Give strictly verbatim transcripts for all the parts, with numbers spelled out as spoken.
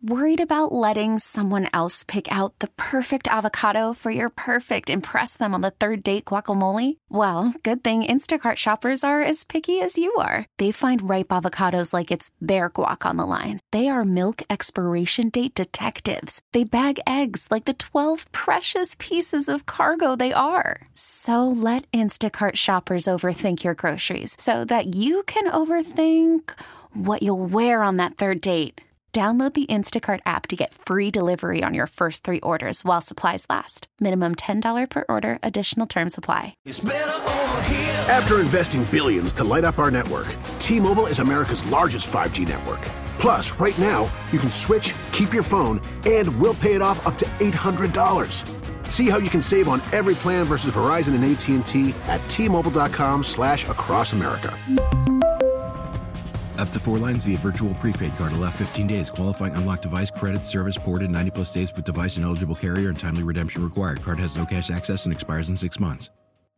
Worried about letting someone else pick out the perfect avocado for your perfect impress them on the third date guacamole? Well, good thing Instacart shoppers are as picky as you are. They find ripe avocados like it's their guac on the line. They are milk expiration date detectives. They bag eggs like the twelve precious pieces of cargo they are. So let Instacart shoppers overthink your groceries so that you can overthink what you'll wear on that third date. Download the Instacart app to get free delivery on your first three orders while supplies last. Minimum ten dollars per order. Additional terms apply. After investing billions to light up our network, T-Mobile is America's largest five G network. Plus, right now, you can switch, keep your phone, and we'll pay it off up to eight hundred dollars. See how you can save on every plan versus Verizon and A T and T at T-Mobile.com slash across America. Up to four lines via virtual prepaid card. Allow fifteen days. Qualifying unlocked device credit service ported ninety plus days with device and eligible carrier and timely redemption required. Card has no cash access and expires in six months.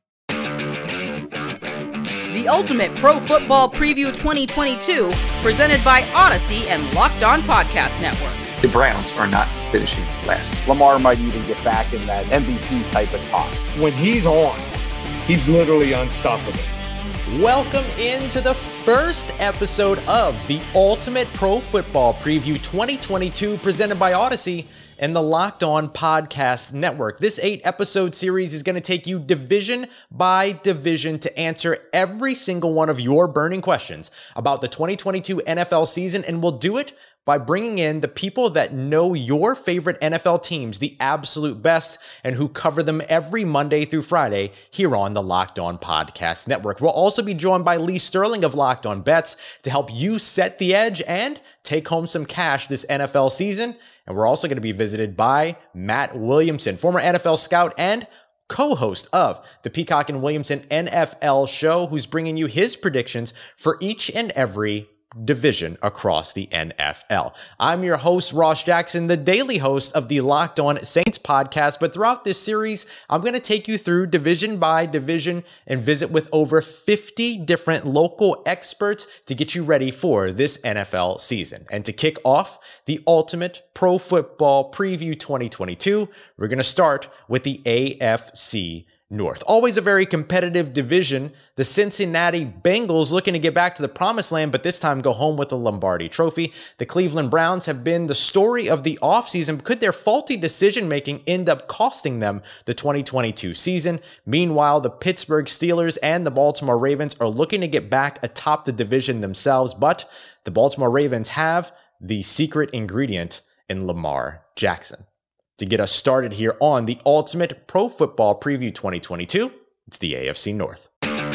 The Ultimate Pro Football Preview twenty twenty-two, presented by Odyssey and Locked On Podcast Network. The Browns are not finishing last. Lamar might even get back in that M V P type of talk. When he's on, he's literally unstoppable. Welcome into the first episode of the Ultimate Pro Football Preview twenty twenty-two, presented by Odyssey and the Locked On Podcast Network. This eight-episode series is going to take you division by division to answer every single one of your burning questions about the twenty twenty-two N F L season, and we'll do it by bringing in the people that know your favorite N F L teams the absolute best and who cover them every Monday through Friday here on the Locked On Podcast Network. We'll also be joined by Lee Sterling of Locked On Bets to help you set the edge and take home some cash this N F L season. And we're also going to be visited by Matt Williamson, former N F L scout and co-host of the Peacock and Williamson N F L show, who's bringing you his predictions for each and every division across the N F L. I'm your host, Ross Jackson, the daily host of the Locked On Saints podcast. But throughout this series, I'm going to take you through division by division and visit with over fifty different local experts to get you ready for this N F L season. And to kick off the Ultimate Pro Football Preview twenty twenty-two, we're going to start with the A F C North. Always a very competitive division. The Cincinnati Bengals looking to get back to the promised land, but this time go home with the Lombardi Trophy. The Cleveland Browns have been the story of the offseason. Could their faulty decision-making end up costing them the twenty twenty-two season? Meanwhile, the Pittsburgh Steelers and the Baltimore Ravens are looking to get back atop the division themselves, but the Baltimore Ravens have the secret ingredient in Lamar Jackson. To get us started here on the Ultimate Pro Football Preview twenty twenty-two, it's the A F C North.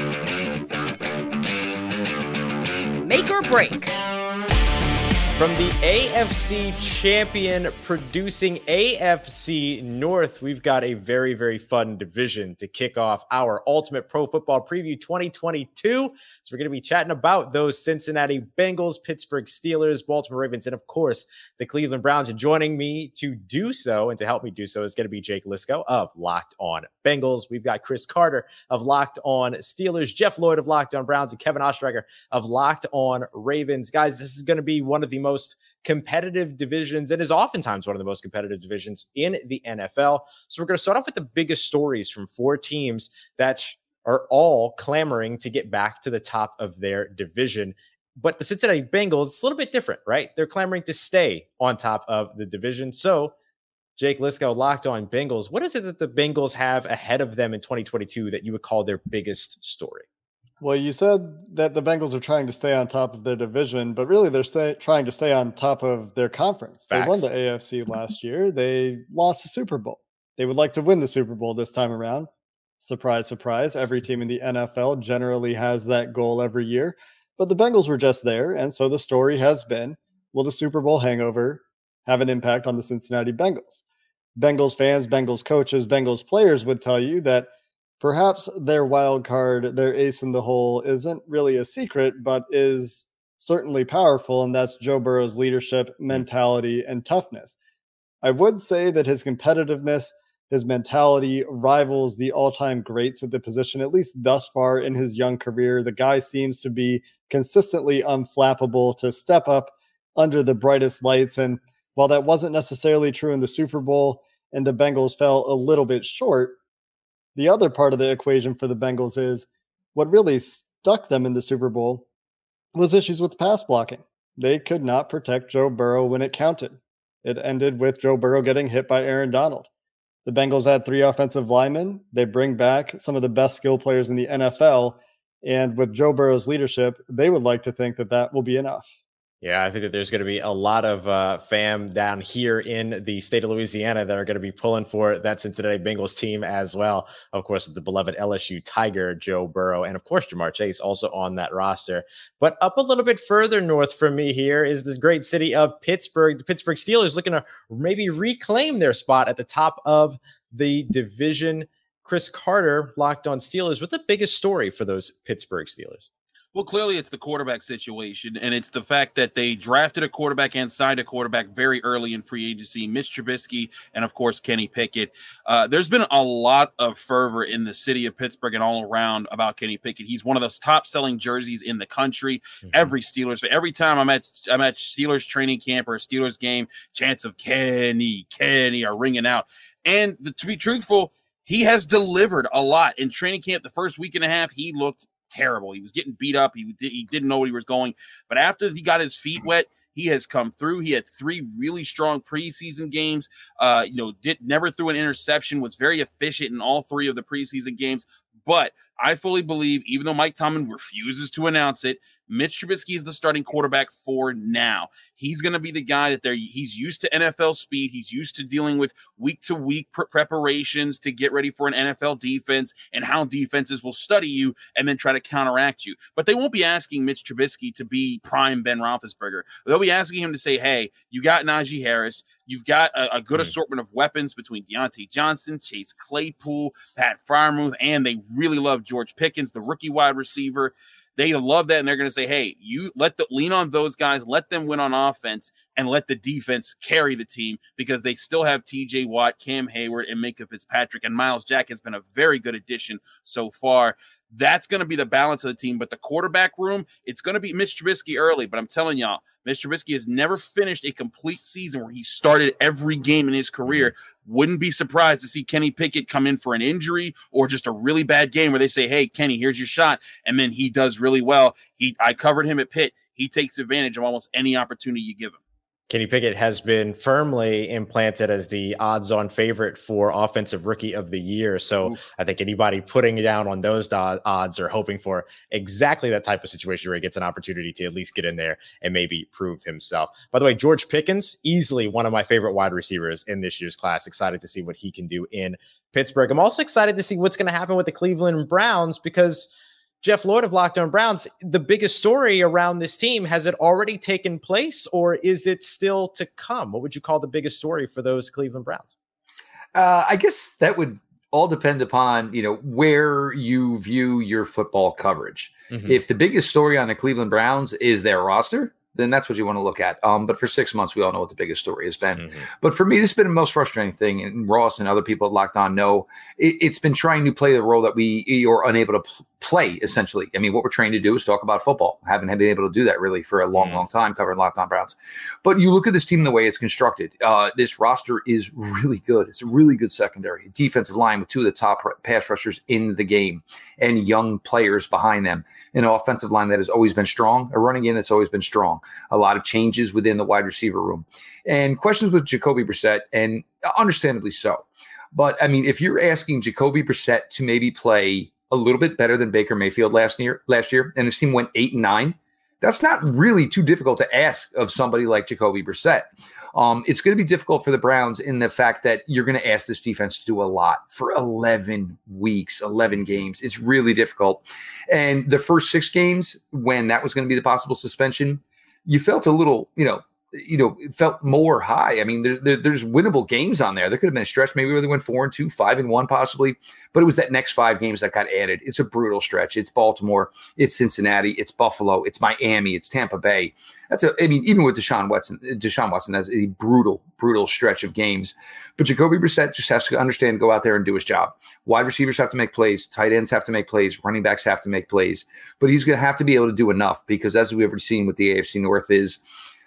Make or break. From the A F C champion producing A F C North, we've got a very, very fun division to kick off our Ultimate Pro Football Preview twenty twenty-two. So we're going to be chatting about those Cincinnati Bengals, Pittsburgh Steelers, Baltimore Ravens, and of course, the Cleveland Browns. And joining me to do so and to help me do so is going to be Jake Liscow of Locked On Bengals. We've got Chris Carter of Locked On Steelers, Jeff Lloyd of Locked On Browns, and Kevin Ostreicher of Locked On Ravens. Guys, this is going to be one of the most competitive divisions and is oftentimes one of the most competitive divisions in the N F L. So we're going to start off with the biggest stories from four teams that are all clamoring to get back to the top of their division. But the Cincinnati Bengals, it's a little bit different, right? They're clamoring to stay on top of the division. So Jake Liscow, Locked On Bengals, what is it that the Bengals have ahead of them in twenty twenty-two that you would call their biggest story? Well, you said that the Bengals are trying to stay on top of their division, but really they're stay, trying to stay on top of their conference. Facts. They won the A F C last year. They lost the Super Bowl. They would like to win the Super Bowl this time around. Surprise, surprise. Every team in the N F L generally has that goal every year. But the Bengals were just there, and so the story has been, will the Super Bowl hangover have an impact on the Cincinnati Bengals? Bengals fans, Bengals coaches, Bengals players would tell you that perhaps their wild card, their ace in the hole, isn't really a secret, but is certainly powerful, and that's Joe Burrow's leadership, mentality, and toughness. I would say that his competitiveness, his mentality rivals the all-time greats at the position, at least thus far in his young career. The guy seems to be consistently unflappable, to step up under the brightest lights. And while that wasn't necessarily true in the Super Bowl and the Bengals fell a little bit short, the other part of the equation for the Bengals is what really stuck them in the Super Bowl was issues with pass blocking. They could not protect Joe Burrow when it counted. It ended with Joe Burrow getting hit by Aaron Donald. The Bengals had three offensive linemen. They bring back some of the best skill players in the N F L. And with Joe Burrow's leadership, they would like to think that that will be enough. Yeah, I think that there's going to be a lot of uh, fam down here in the state of Louisiana that are going to be pulling for that Cincinnati Bengals team as well. Of course, the beloved L S U Tiger, Joe Burrow, and of course, Ja'Marr Chase also on that roster. But up a little bit further north from me here is this great city of Pittsburgh. The Pittsburgh Steelers looking to maybe reclaim their spot at the top of the division. Chris Carter, Locked On Steelers, what's the biggest story for those Pittsburgh Steelers? Well, clearly it's the quarterback situation, and it's the fact that they drafted a quarterback and signed a quarterback very early in free agency, Mitch Trubisky, and, of course, Kenny Pickett. Uh, there's been a lot of fervor in the city of Pittsburgh and all around about Kenny Pickett. He's one of those top-selling jerseys in the country. Mm-hmm. Every Steelers, every time I'm at, I'm at Steelers training camp or a Steelers game, chants of Kenny, Kenny are ringing out. And the, to be truthful, he has delivered a lot. In training camp, the first week and a half, he looked terrible. He was getting beat up. He, did, he didn't know where he was going. But after he got his feet wet, he has come through. He had three really strong preseason games. Uh, you know, did never threw an interception, was very efficient in all three of the preseason games. But I fully believe, even though Mike Tomlin refuses to announce it, Mitch Trubisky is the starting quarterback for now. He's going to be the guy that they're, he's used to N F L speed. He's used to dealing with week-to-week pre- preparations to get ready for an N F L defense and how defenses will study you and then try to counteract you. But they won't be asking Mitch Trubisky to be prime Ben Roethlisberger. They'll be asking him to say, hey, you got Najee Harris. You've got a, a good mm-hmm. assortment of weapons between Deontay Johnson, Chase Claypool, Pat Freiermuth, and they really love George Pickens, the rookie wide receiver. They love that, and they're going to say, hey, you let the lean on those guys, let them win on offense, and let the defense carry the team because they still have T J Watt, Cam Hayward, and Minkah Fitzpatrick, and Myles Jack has been a very good addition so far. That's going to be the balance of the team. But the quarterback room, it's going to be Mitch Trubisky early. But I'm telling y'all, Mitch Trubisky has never finished a complete season where he started every game in his career. Wouldn't be surprised to see Kenny Pickett come in for an injury or just a really bad game where they say, hey, Kenny, here's your shot. And then he does really well. He, I covered him at Pitt. He takes advantage of almost any opportunity you give him. Kenny Pickett has been firmly implanted as the odds-on favorite for Offensive Rookie of the Year. So Oof. I think anybody putting down on those do- odds are hoping for exactly that type of situation where he gets an opportunity to at least get in there and maybe prove himself. By the way, George Pickens, easily one of my favorite wide receivers in this year's class. Excited to see what he can do in Pittsburgh. I'm also excited to see what's going to happen with the Cleveland Browns because Jeff Lloyd of Locked On Browns, the biggest story around this team, has it already taken place or is it still to come? What would you call the biggest story for those Cleveland Browns? Uh, I guess that would all depend upon, you know, where you view your football coverage. Mm-hmm. If the biggest story on the Cleveland Browns is their roster, then that's what you want to look at. Um, but for six months, we all know what the biggest story has been. Mm-hmm. But for me, this has been the most frustrating thing. And Ross and other people at Locked On know it, it's been trying to play the role that we are unable to pl- play, essentially. I mean, what we're trained to do is talk about football. Haven't been able to do that really for a long, mm-hmm. long time covering Locked On Browns. But you look at this team the way it's constructed. Uh, this roster is really good. It's a really good secondary. Defensive line with two of the top pass rushers in the game and young players behind them. An offensive line that has always been strong. A running game that's always been strong. A lot of changes within the wide receiver room and questions with Jacoby Brissett, and understandably so. But I mean, if you're asking Jacoby Brissett to maybe play a little bit better than Baker Mayfield last year, last year, and his team went eight and nine, that's not really too difficult to ask of somebody like Jacoby Brissett. Um, it's going to be difficult for the Browns in the fact that you're going to ask this defense to do a lot for eleven weeks, eleven games. It's really difficult. And the first six games, when that was going to be the possible suspension, you felt a little, you know, you know, it felt more high. I mean, there, there, there's winnable games on there. There could have been a stretch maybe where they went four and two, five and one possibly, but it was that next five games that got added. It's a brutal stretch. It's Baltimore, it's Cincinnati, it's Buffalo, it's Miami, it's Tampa Bay. That's a, I mean, even with Deshaun Watson, Deshaun Watson, that's a brutal, brutal stretch of games. But Jacoby Brissett just has to understand, go out there and do his job. Wide receivers have to make plays, tight ends have to make plays, running backs have to make plays, but he's going to have to be able to do enough because as we've ever seen with the A F C North is,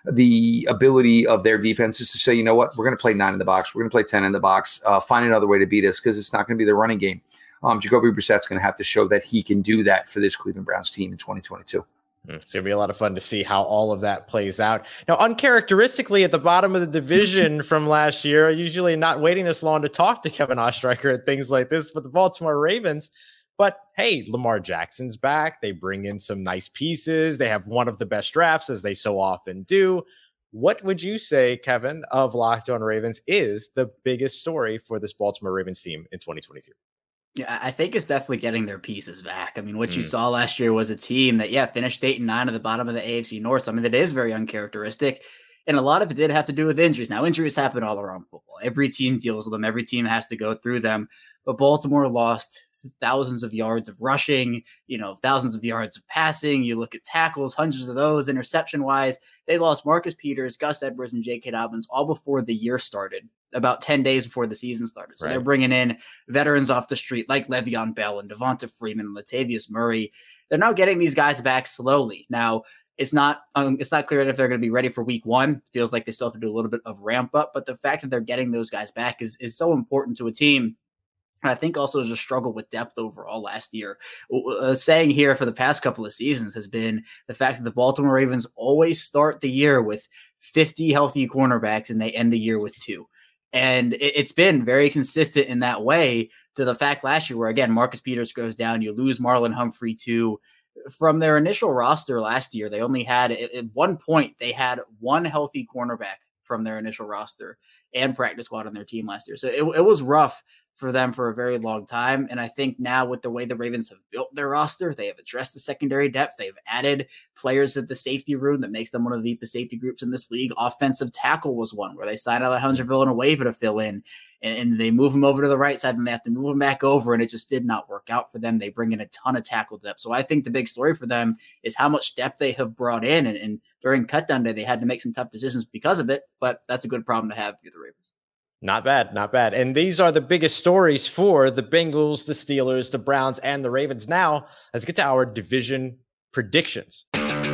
the ability of their defenses to say, you know what, we're going to play nine in the box. We're going to play ten in the box. Uh, find another way to beat us because it's not going to be the running game. Um, Jacoby Brissett's going to have to show that he can do that for this Cleveland Browns team in twenty twenty-two. It's going to be a lot of fun to see how all of that plays out. Now, uncharacteristically, at the bottom of the division from last year, usually not waiting this long to talk to Kevin Ostreicher and things like this, but the Baltimore Ravens. But hey, Lamar Jackson's back. They bring in some nice pieces. They have one of the best drafts, as they so often do. What would you say, Kevin, of Locked On Ravens is the biggest story for this Baltimore Ravens team in twenty twenty-two? Yeah, I think it's definitely getting their pieces back. I mean, what mm. you Hmm. saw last year was a team that, yeah, finished eight and nine at the bottom of the A F C North. I mean, that is very uncharacteristic. And a lot of it did have to do with injuries. Now, injuries happen all around football. Every team deals with them. Every team has to go through them. But Baltimore lost thousands of yards of rushing, you know, thousands of yards of passing. You look at tackles, hundreds of those, interception-wise. They lost Marcus Peters, Gus Edwards, and J K. Dobbins all before the year started, about ten days before the season started. So Right. they're bringing in veterans off the street like Le'Veon Bell and Devonta Freeman and Latavius Murray. They're now getting these guys back slowly. Now, it's not um, it's not clear if they're going to be ready for week one. Feels like they still have to do a little bit of ramp up, but the fact that they're getting those guys back is, is so important to a team. And I think also there's a struggle with depth overall last year. A saying here for the past couple of seasons has been the fact that the Baltimore Ravens always start the year with fifty healthy cornerbacks and they end the year with two. And it's been very consistent in that way to the fact last year where, again, Marcus Peters goes down, you lose Marlon Humphrey too. From their initial roster last year, they only had, at one point, they had one healthy cornerback from their initial roster and practice squad on their team last year. So it, it was rough for them for a very long time. And I think now with the way the Ravens have built their roster, they have addressed the secondary depth. They've added players at the safety room that makes them one of the deepest safety groups in this league. Offensive tackle was one where they signed Alejandro Villanueva to fill in, and, and they move him over to the right side and they have to move him back over. And it just did not work out for them. They bring in a ton of tackle depth. So I think the big story for them is how much depth they have brought in. And, and during cutdown day, they had to make some tough decisions because of it, but that's a good problem to have for the Ravens. Not bad, not bad. And these are the biggest stories for the Bengals, the Steelers, the Browns, and the Ravens. Now, let's get to our division predictions.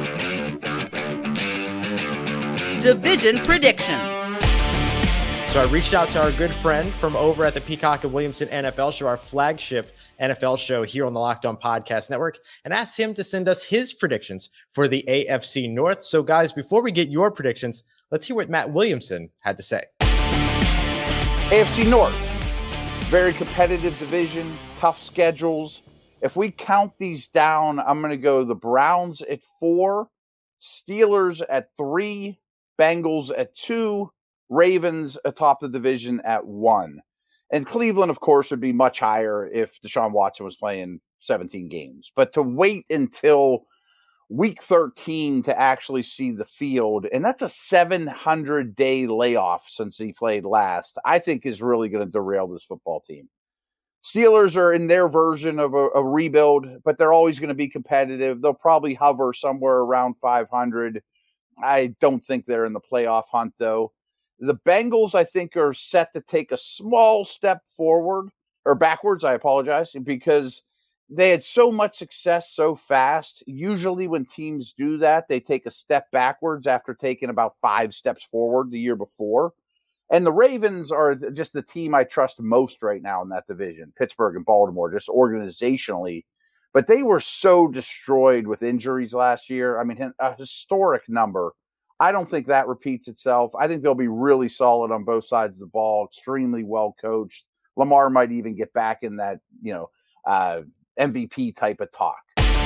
Division predictions. So I reached out to our good friend from over at the Peacock and Williamson N F L show, our flagship N F L show here on the Locked On Podcast Network, and asked him to send us his predictions for the A F C North. So guys, before we get your predictions, let's hear what Matt Williamson had to say. A F C North, very competitive division, tough schedules. If we count these down, I'm going to go the Browns at four, Steelers at three, Bengals at two, Ravens atop the division at one. And Cleveland, of course, would be much higher if Deshaun Watson was playing seventeen games. But to wait until week thirteen to actually see the field, and that's a seven hundred day layoff since he played last, I think is really going to derail this football team. Steelers are in their version of a, a rebuild, but they're always going to be competitive. They'll probably hover somewhere around five hundred. I don't think they're in the playoff hunt, though. The Bengals, I think, are set to take a small step forward, or backwards, I apologize, because they had so much success so fast. Usually when teams do that, they take a step backwards after taking about five steps forward the year before. And the Ravens are just the team I trust most right now in that division, Pittsburgh and Baltimore, just organizationally. But they were so destroyed with injuries last year. I mean, a historic number. I don't think that repeats itself. I think they'll be really solid on both sides of the ball, extremely well coached. Lamar might even get back in that, you know, uh, M V P type of talk.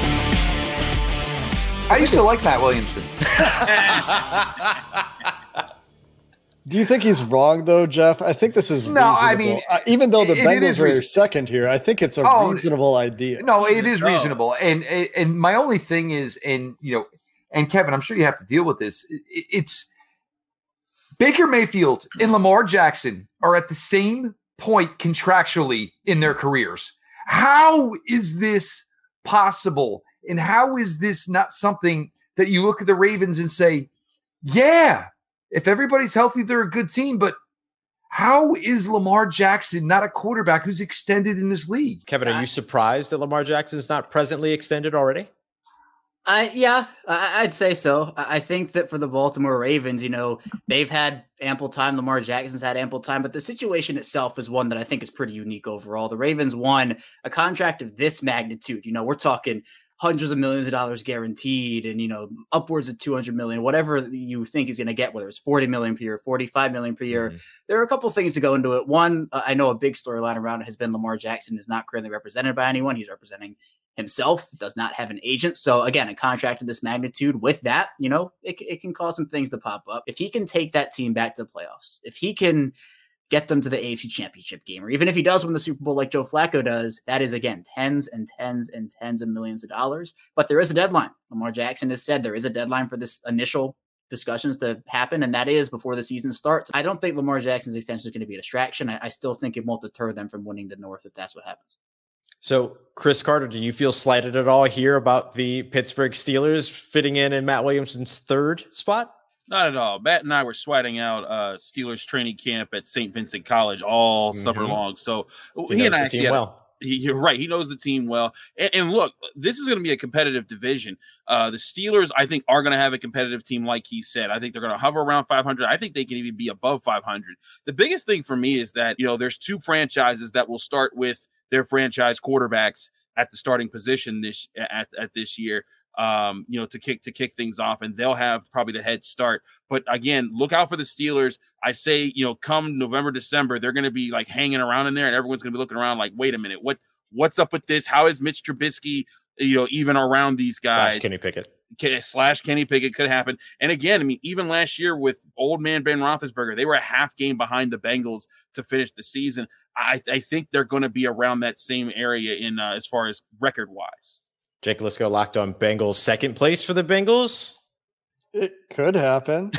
I used to like Matt Williamson. Do you think he's wrong, though, Jeff? I think this is no. reasonable. I mean, uh, even though the it, Bengals it are second here, I think it's a oh, reasonable idea. No, it is reasonable, and and my only thing is, and you know, and Kevin, I'm sure you have to deal with this. It, it's Baker Mayfield and Lamar Jackson are at the same point contractually in their careers. How is this possible? And how is this not something that you look at the Ravens and say, yeah, if everybody's healthy, they're a good team, but how is Lamar Jackson not a quarterback who's extended in this league? Kevin, are you surprised that Lamar Jackson is not presently extended already? I yeah, I, I'd say so. I think that for the Baltimore Ravens, you know, they've had ample time. Lamar Jackson's had ample time, but the situation itself is one that I think is pretty unique overall. The Ravens won a contract of this magnitude. You know, we're talking hundreds of millions of dollars guaranteed and, you know, upwards of two hundred million, whatever you think he's going to get, whether it's forty million per year, forty-five million per year. Mm-hmm. There are a couple of things to go into it. One, uh, I know a big storyline around it has been Lamar Jackson is not currently represented by anyone. He's representing himself, does not have an agent. So again, a contract of this magnitude with that, you know, it, it can cause some things to pop up. If he can take that team back to the playoffs, if he can get them to the A F C Championship game, or even if he does win the Super Bowl like Joe Flacco does, that is, again, tens and tens and tens of millions of dollars. But there is a deadline. Lamar Jackson has said there is a deadline for this initial discussions to happen, and that is before the season starts. I don't think Lamar Jackson's extension is going to be a distraction. I, I still think it won't deter them from winning the North if that's what happens. So, Chris Carter, do you feel slighted at all here about the Pittsburgh Steelers fitting in in Matt Williamson's third spot? Not at all. Matt and I were sweating out uh, Steelers training camp at Saint Vincent College all mm-hmm. summer long. So he, he and I the team well. He, you're right. He knows the team well. And, and look, this is going to be a competitive division. Uh, the Steelers, I think, are going to have a competitive team, like he said. I think they're going to hover around five hundred. I think they can even be above five hundred. The biggest thing for me is that, you know, there's two franchises that will start with their franchise quarterbacks at the starting position this at, at this year, um, you know, to kick to kick things off, and they'll have probably the head start. But again, look out for the Steelers. I say, you know, come November, December, they're going to be like hanging around in there, and everyone's going to be looking around like, wait a minute, what what's up with this? How is Mitch Trubisky, you know, even around these guys? Slash Kenny Pickett. Slash Kenny Pickett could happen. And again, I mean, even last year with old man Ben Roethlisberger, they were a half game behind the Bengals to finish the season. I, I think they're going to be around that same area in uh, as far as record wise. Jake Lisco locked on Bengals second place for the Bengals. It could happen.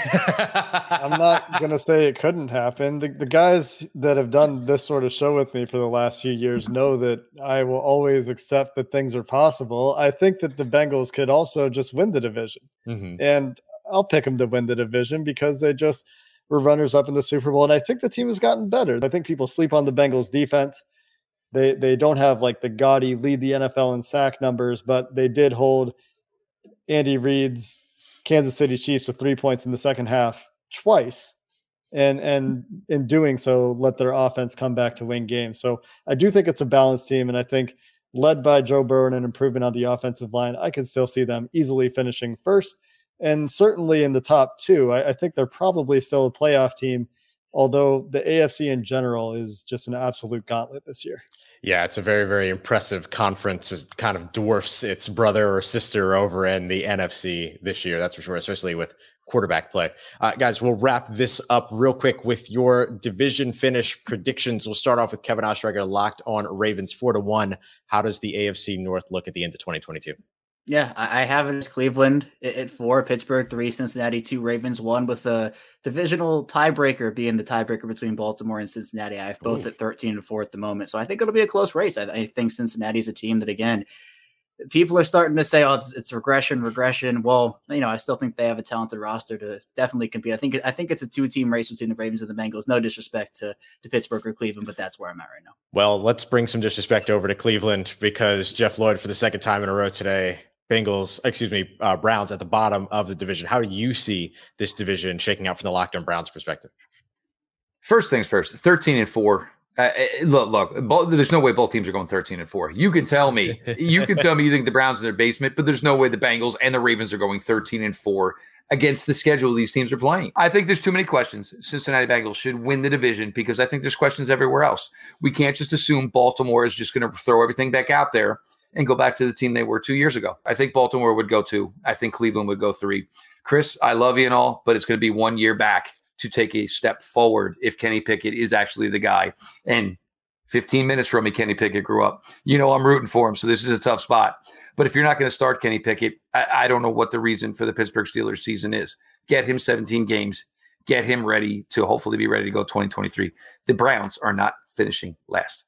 I'm not going to say it couldn't happen. The, the guys that have done this sort of show with me for the last few years know that I will always accept that things are possible. I think that the Bengals could also just win the division. Mm-hmm. And I'll pick them to win the division because they just were runners up in the Super Bowl. And I think the team has gotten better. I think people sleep on the Bengals defense. They, they don't have like the gaudy lead the N F L in sack numbers, but they did hold Andy Reid's Kansas City Chiefs to three points in the second half twice. And, and in doing so, let their offense come back to win games. So I do think it's a balanced team. And I think led by Joe Burrow and an improvement on the offensive line, I can still see them easily finishing first and certainly in the top two. I, I think they're probably still a playoff team, although the A F C in general is just an absolute gauntlet this year. Yeah, it's a very, very impressive conference. It kind of dwarfs its brother or sister over in the N F C this year, that's for sure, especially with quarterback play. Uh, guys, we'll wrap this up real quick with your division finish predictions. We'll start off with Kevin Osterreger, locked on Ravens four to one. How does the A F C North look at the end of twenty twenty-two? Yeah, I have it as Cleveland at four, Pittsburgh three, Cincinnati two, Ravens one, with a divisional tiebreaker being the tiebreaker between Baltimore and Cincinnati. I have both Ooh. at thirteen and four at the moment. So I think it'll be a close race. I, I think Cincinnati is a team that, again, people are starting to say, oh, it's, it's regression, regression. Well, you know, I still think they have a talented roster to definitely compete. I think I think it's a two-team race between the Ravens and the Bengals. No disrespect to, to Pittsburgh or Cleveland, but that's where I'm at right now. Well, let's bring some disrespect over to Cleveland because Jeff Lloyd, for the second time in a row today, Bengals, excuse me, uh, Browns at the bottom of the division. How do you see this division shaking out from the Locked On Browns perspective? First things first, thirteen and four. Uh, look, look, both, there's no way both teams are going thirteen and four. You can tell me, you can tell me you think the Browns in their basement, but there's no way the Bengals and the Ravens are going thirteen and four against the schedule these teams are playing. I think there's too many questions. Cincinnati Bengals should win the division because I think there's questions everywhere else. We can't just assume Baltimore is just going to throw everything back out there and go back to the team they were two years ago. I think Baltimore would go two. I think Cleveland would go three. Chris, I love you and all, but it's going to be one year back to take a step forward if Kenny Pickett is actually the guy. And fifteen minutes from me, Kenny Pickett grew up. You know I'm rooting for him, so this is a tough spot. But if you're not going to start Kenny Pickett, I, I don't know what the reason for the Pittsburgh Steelers season is. Get him seventeen games. Get him ready to hopefully be ready to go twenty twenty-three. The Browns are not finishing last.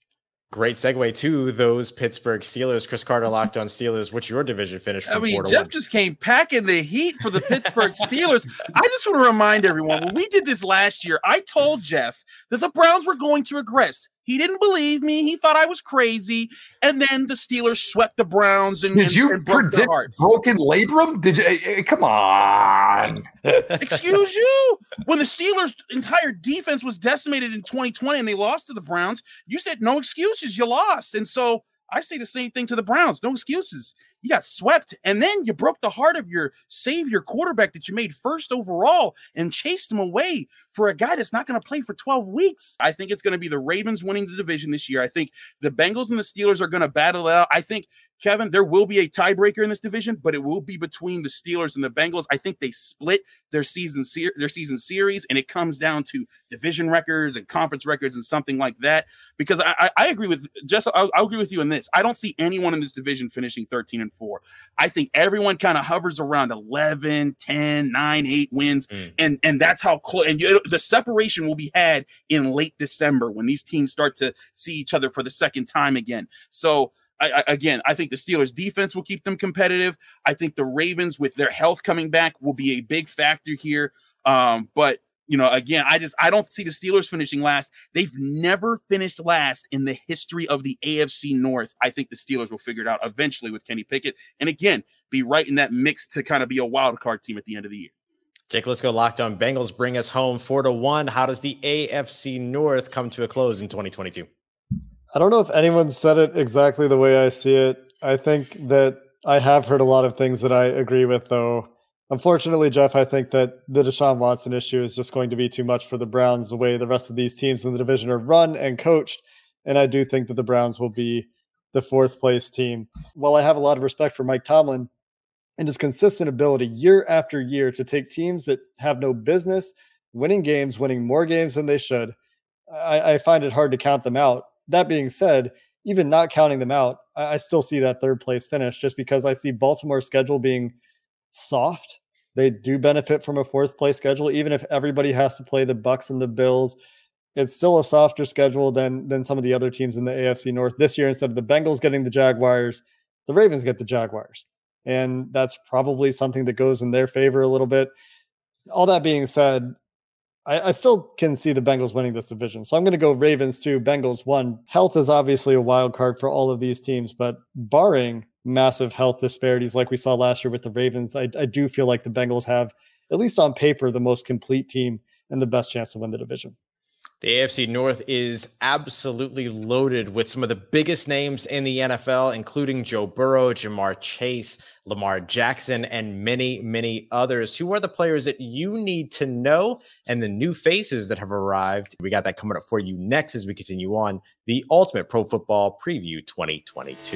Great segue to those Pittsburgh Steelers. Chris Carter, Locked On Steelers. What's your division finish? I mean, Jeff just came packing the heat for the Pittsburgh Steelers. I just want to remind everyone, when we did this last year, I told Jeff that the Browns were going to regress. He didn't believe me. He thought I was crazy. And then the Steelers swept the Browns and, Did and, you and broke predict their hearts. broken labrum? Did you? Uh, come on. Excuse you? When the Steelers' entire defense was decimated in twenty twenty and they lost to the Browns, you said no excuses. You lost. And so I say the same thing to the Browns. No excuses. You got swept, and then you broke the heart of your savior quarterback that you made first overall and chased him away for a guy that's not going to play for twelve weeks. I think it's going to be the Ravens winning the division this year. I think the Bengals and the Steelers are going to battle it out. I think, Kevin, there will be a tiebreaker in this division, but it will be between the Steelers and the Bengals. I think they split their season ser- their season series, and it comes down to division records and conference records and something like that. Because I, I, I agree with just I'll, I'll agree with you in this. I don't see anyone in this division finishing thirteen and four. I think everyone kind of hovers around eleven, ten, nine, eight wins, mm. and and that's how close. And you, the separation will be had in late December when these teams start to see each other for the second time again. So. I, I, again, I think the Steelers defense will keep them competitive. I think the Ravens, with their health coming back, will be a big factor here. Um, but, you know, again, I just I don't see the Steelers finishing last. They've never finished last in the history of the A F C North. I think the Steelers will figure it out eventually with Kenny Pickett. And again, be right in that mix to kind of be a wild card team at the end of the year. Jake, let's go. Locked On Bengals bring us home four to one. How does the A F C North come to a close in twenty twenty-two? I don't know if anyone said it exactly the way I see it. I think that I have heard a lot of things that I agree with, though. Unfortunately, Jeff, I think that the Deshaun Watson issue is just going to be too much for the Browns, the way the rest of these teams in the division are run and coached. And I do think that the Browns will be the fourth place team. While I have a lot of respect for Mike Tomlin and his consistent ability year after year to take teams that have no business winning games, winning more games than they should, I, I find it hard to count them out. That being said, even not counting them out, I, I still see that third place finish just because I see Baltimore's schedule being soft. They do benefit from a fourth place schedule, even if everybody has to play the Bucs and the Bills. It's still a softer schedule than than some of the other teams in the A F C North. This year, instead of the Bengals getting the Jaguars, the Ravens get the Jaguars. And that's probably something that goes in their favor a little bit. All that being said, I, I still can see the Bengals winning this division. So I'm going to go Ravens two, Bengals one. Health is obviously a wild card for all of these teams, but barring massive health disparities like we saw last year with the Ravens, I, I do feel like the Bengals have, at least on paper, the most complete team and the best chance to win the division. The A F C North is absolutely loaded with some of the biggest names in the N F L, including Joe Burrow, Jamar Chase, Lamar Jackson, and many, many others. Who are the players that you need to know and the new faces that have arrived? We got that coming up for you next as we continue on the Ultimate Pro Football Preview twenty twenty-two.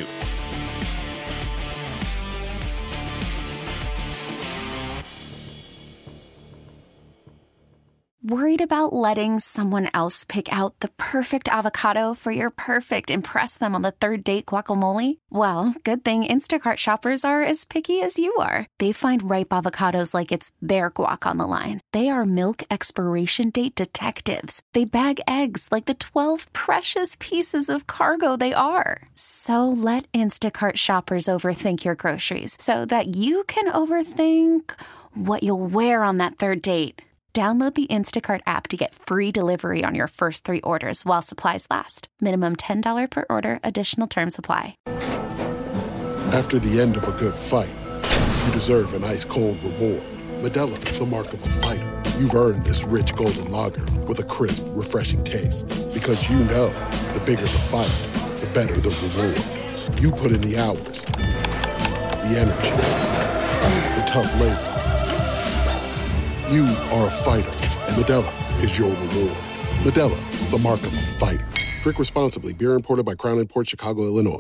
Worried about letting someone else pick out the perfect avocado for your perfect impress them on the third date guacamole? Well, good thing Instacart shoppers are as picky as you are. They find ripe avocados like it's their guac on the line. They are milk expiration date detectives. They bag eggs like the twelve precious pieces of cargo they are. So let Instacart shoppers overthink your groceries so that you can overthink what you'll wear on that third date. Download the Instacart app to get free delivery on your first three orders while supplies last. Minimum ten dollars per order. Additional terms apply. After the end of a good fight, you deserve an ice-cold reward. Modelo is the mark of a fighter. You've earned this rich golden lager with a crisp, refreshing taste. Because you know, the bigger the fight, the better the reward. You put in the hours, the energy, the tough labor. You are a fighter, and Modelo is your reward. Modelo, the mark of a fighter. Drink responsibly. Beer imported by Crown Imports, Chicago, Illinois.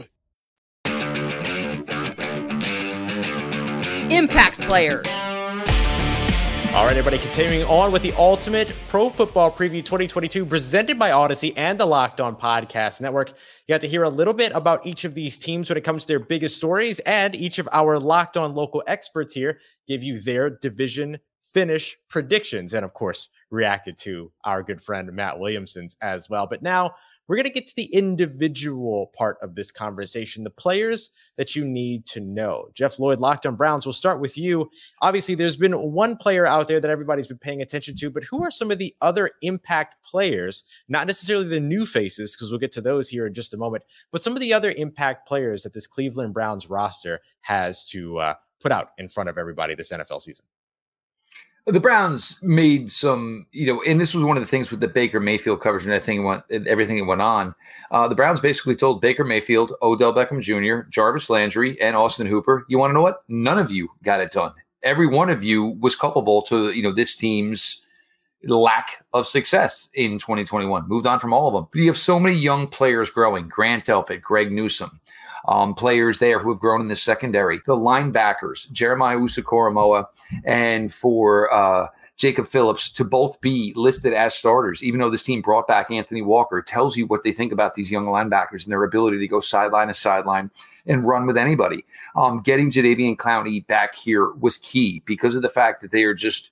Impact players. All right, everybody, continuing on with the Ultimate Pro Football Preview twenty twenty-two presented by Odyssey and the Locked On Podcast Network. You got to hear a little bit about each of these teams when it comes to their biggest stories, and each of our Locked On local experts here give you their division finish predictions, and of course reacted to our good friend Matt Williamson's as well. But now we're going to get to the individual part of this conversation, the players that you need to know. Jeff Lloyd, Locked On Browns, we'll start with you. Obviously, there's been one player out there that everybody's been paying attention to, but who are some of the other impact players, not necessarily the new faces, because we'll get to those here in just a moment, but some of the other impact players that this Cleveland Browns roster has to uh, put out in front of everybody this N F L season? The Browns made some, you know, and this was one of the things with the Baker Mayfield coverage and everything went, everything that went on. Uh, the Browns basically told Baker Mayfield, Odell Beckham Junior, Jarvis Landry, and Austin Hooper, you want to know what? None of you got it done. Every one of you was culpable to, you know, this team's lack of success in twenty twenty-one. Moved on from all of them. But you have so many young players growing. Grant Delpit, Greg Newsome. Um, players there who have grown in the secondary, the linebackers, Jeremiah Usu-Koromoa, and for uh, Jacob Phillips to both be listed as starters, even though this team brought back Anthony Walker, tells you what they think about these young linebackers and their ability to go sideline to sideline and run with anybody. Um, getting Jadeveon Clowney back here was key because of the fact that they are just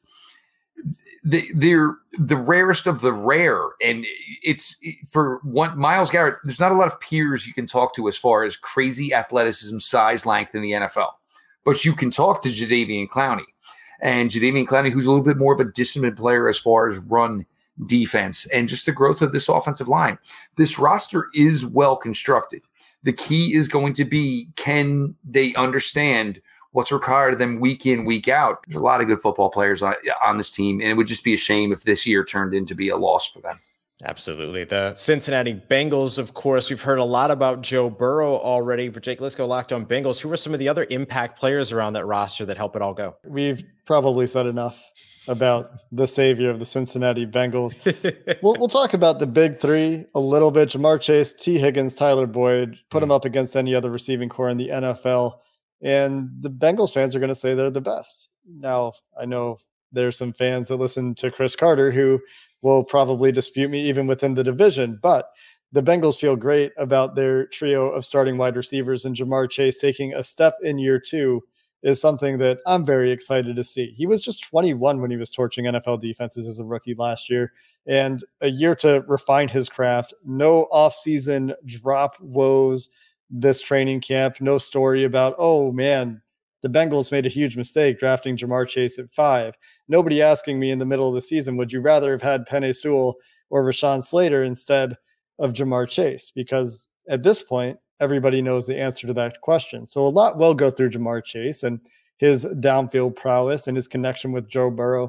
They, they're the rarest of the rare. And it's for one, Myles Garrett, there's not a lot of peers you can talk to as far as crazy athleticism, size, length in the N F L. But you can talk to Jadeveon Clowney. And Jadeveon Clowney, who's a little bit more of a disciplined player as far as run defense and just the growth of this offensive line. This roster is well constructed. The key is going to be, can they understand what's required of them week in, week out? There's a lot of good football players on, on this team, and it would just be a shame if this year turned into be a loss for them. Absolutely. The Cincinnati Bengals, of course, we've heard a lot about Joe Burrow already. But Jake, let's go Locked On Bengals. Who are some of the other impact players around that roster that help it all go? We've probably said enough about the savior of the Cincinnati Bengals. we'll, we'll talk about the big three a little bit. Ja'Marr Chase, T. Higgins, Tyler Boyd. Put mm. them up against any other receiving core in the N F L. And the Bengals fans are going to say they're the best. Now, I know there's some fans that listen to Chris Carter who will probably dispute me even within the division, but the Bengals feel great about their trio of starting wide receivers, and Ja'Marr Chase taking a step in year two is something that I'm very excited to see. He was just twenty-one when he was torching N F L defenses as a rookie last year, and a year to refine his craft. No offseason drop woes this training camp. No story about, oh man, the Bengals made a huge mistake drafting Ja'Marr Chase at five. Nobody asking me in the middle of the season, would you rather have had Penei Sewell or Rashawn Slater instead of Ja'Marr Chase? Because at this point, everybody knows the answer to that question. So a lot will go through Ja'Marr Chase and his downfield prowess and his connection with Joe Burrow.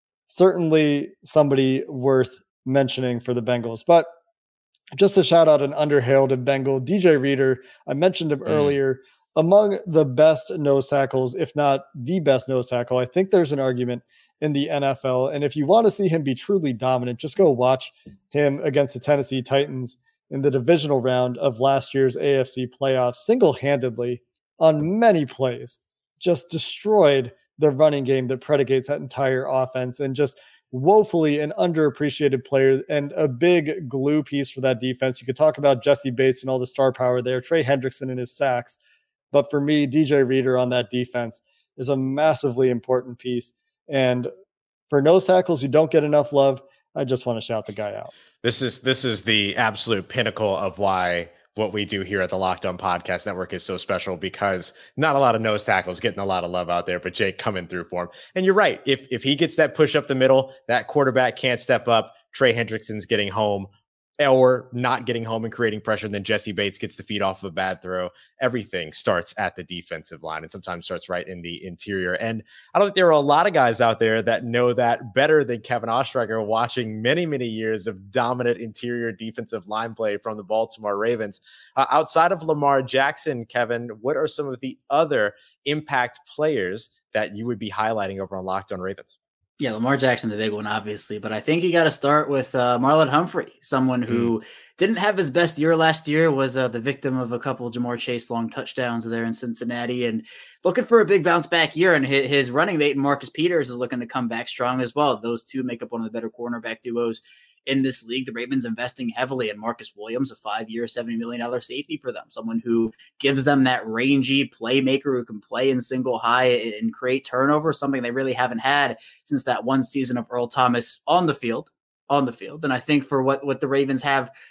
Certainly somebody worth mentioning for the Bengals. But just to shout out an underheralded Bengal, D J Reader, I mentioned him mm. earlier, among the best nose tackles, if not the best nose tackle. I think there's an argument in the N F L. And if you want to see him be truly dominant, just go watch him against the Tennessee Titans in the divisional round of last year's A F C playoffs, single-handedly on many plays, just destroyed the running game that predicates that entire offense, and just woefully an underappreciated player and a big glue piece for that defense. You could talk about Jesse Bates and all the star power there, Trey Hendrickson and his sacks. But for me, D J Reader on that defense is a massively important piece. And for nose tackles who don't get enough love, I just want to shout the guy out. This is this is the absolute pinnacle of why what we do here at the Locked On Podcast Network is so special, because not a lot of nose tackles getting a lot of love out there, but Jake coming through for him. And you're right. If if he gets that push up the middle, that quarterback can't step up. Trey Hendrickson's getting home, or not getting home and creating pressure, and then Jesse Bates gets the feed off of a bad throw. Everything starts at the defensive line and sometimes starts right in the interior. And I don't think there are a lot of guys out there that know that better than Kevin Oestreicher, watching many, many years of dominant interior defensive line play from the Baltimore Ravens. Uh, outside of Lamar Jackson, Kevin, what are some of the other impact players that you would be highlighting over on Locked On Ravens? Yeah, Lamar Jackson, the big one, obviously. But I think you got to start with uh, Marlon Humphrey, someone who mm. didn't have his best year last year, was uh, the victim of a couple of Ja'Marr Chase long touchdowns there in Cincinnati, and looking for a big bounce back year. And his, his running mate, Marcus Peters, is looking to come back strong as well. Those two make up one of the better cornerback duos in this league. The Ravens investing heavily in Marcus Williams, a five-year, seventy million dollars safety for them, someone who gives them that rangy playmaker who can play in single high and create turnover, something they really haven't had since that one season of Earl Thomas on the field, on the field. And I think for what, what the Ravens have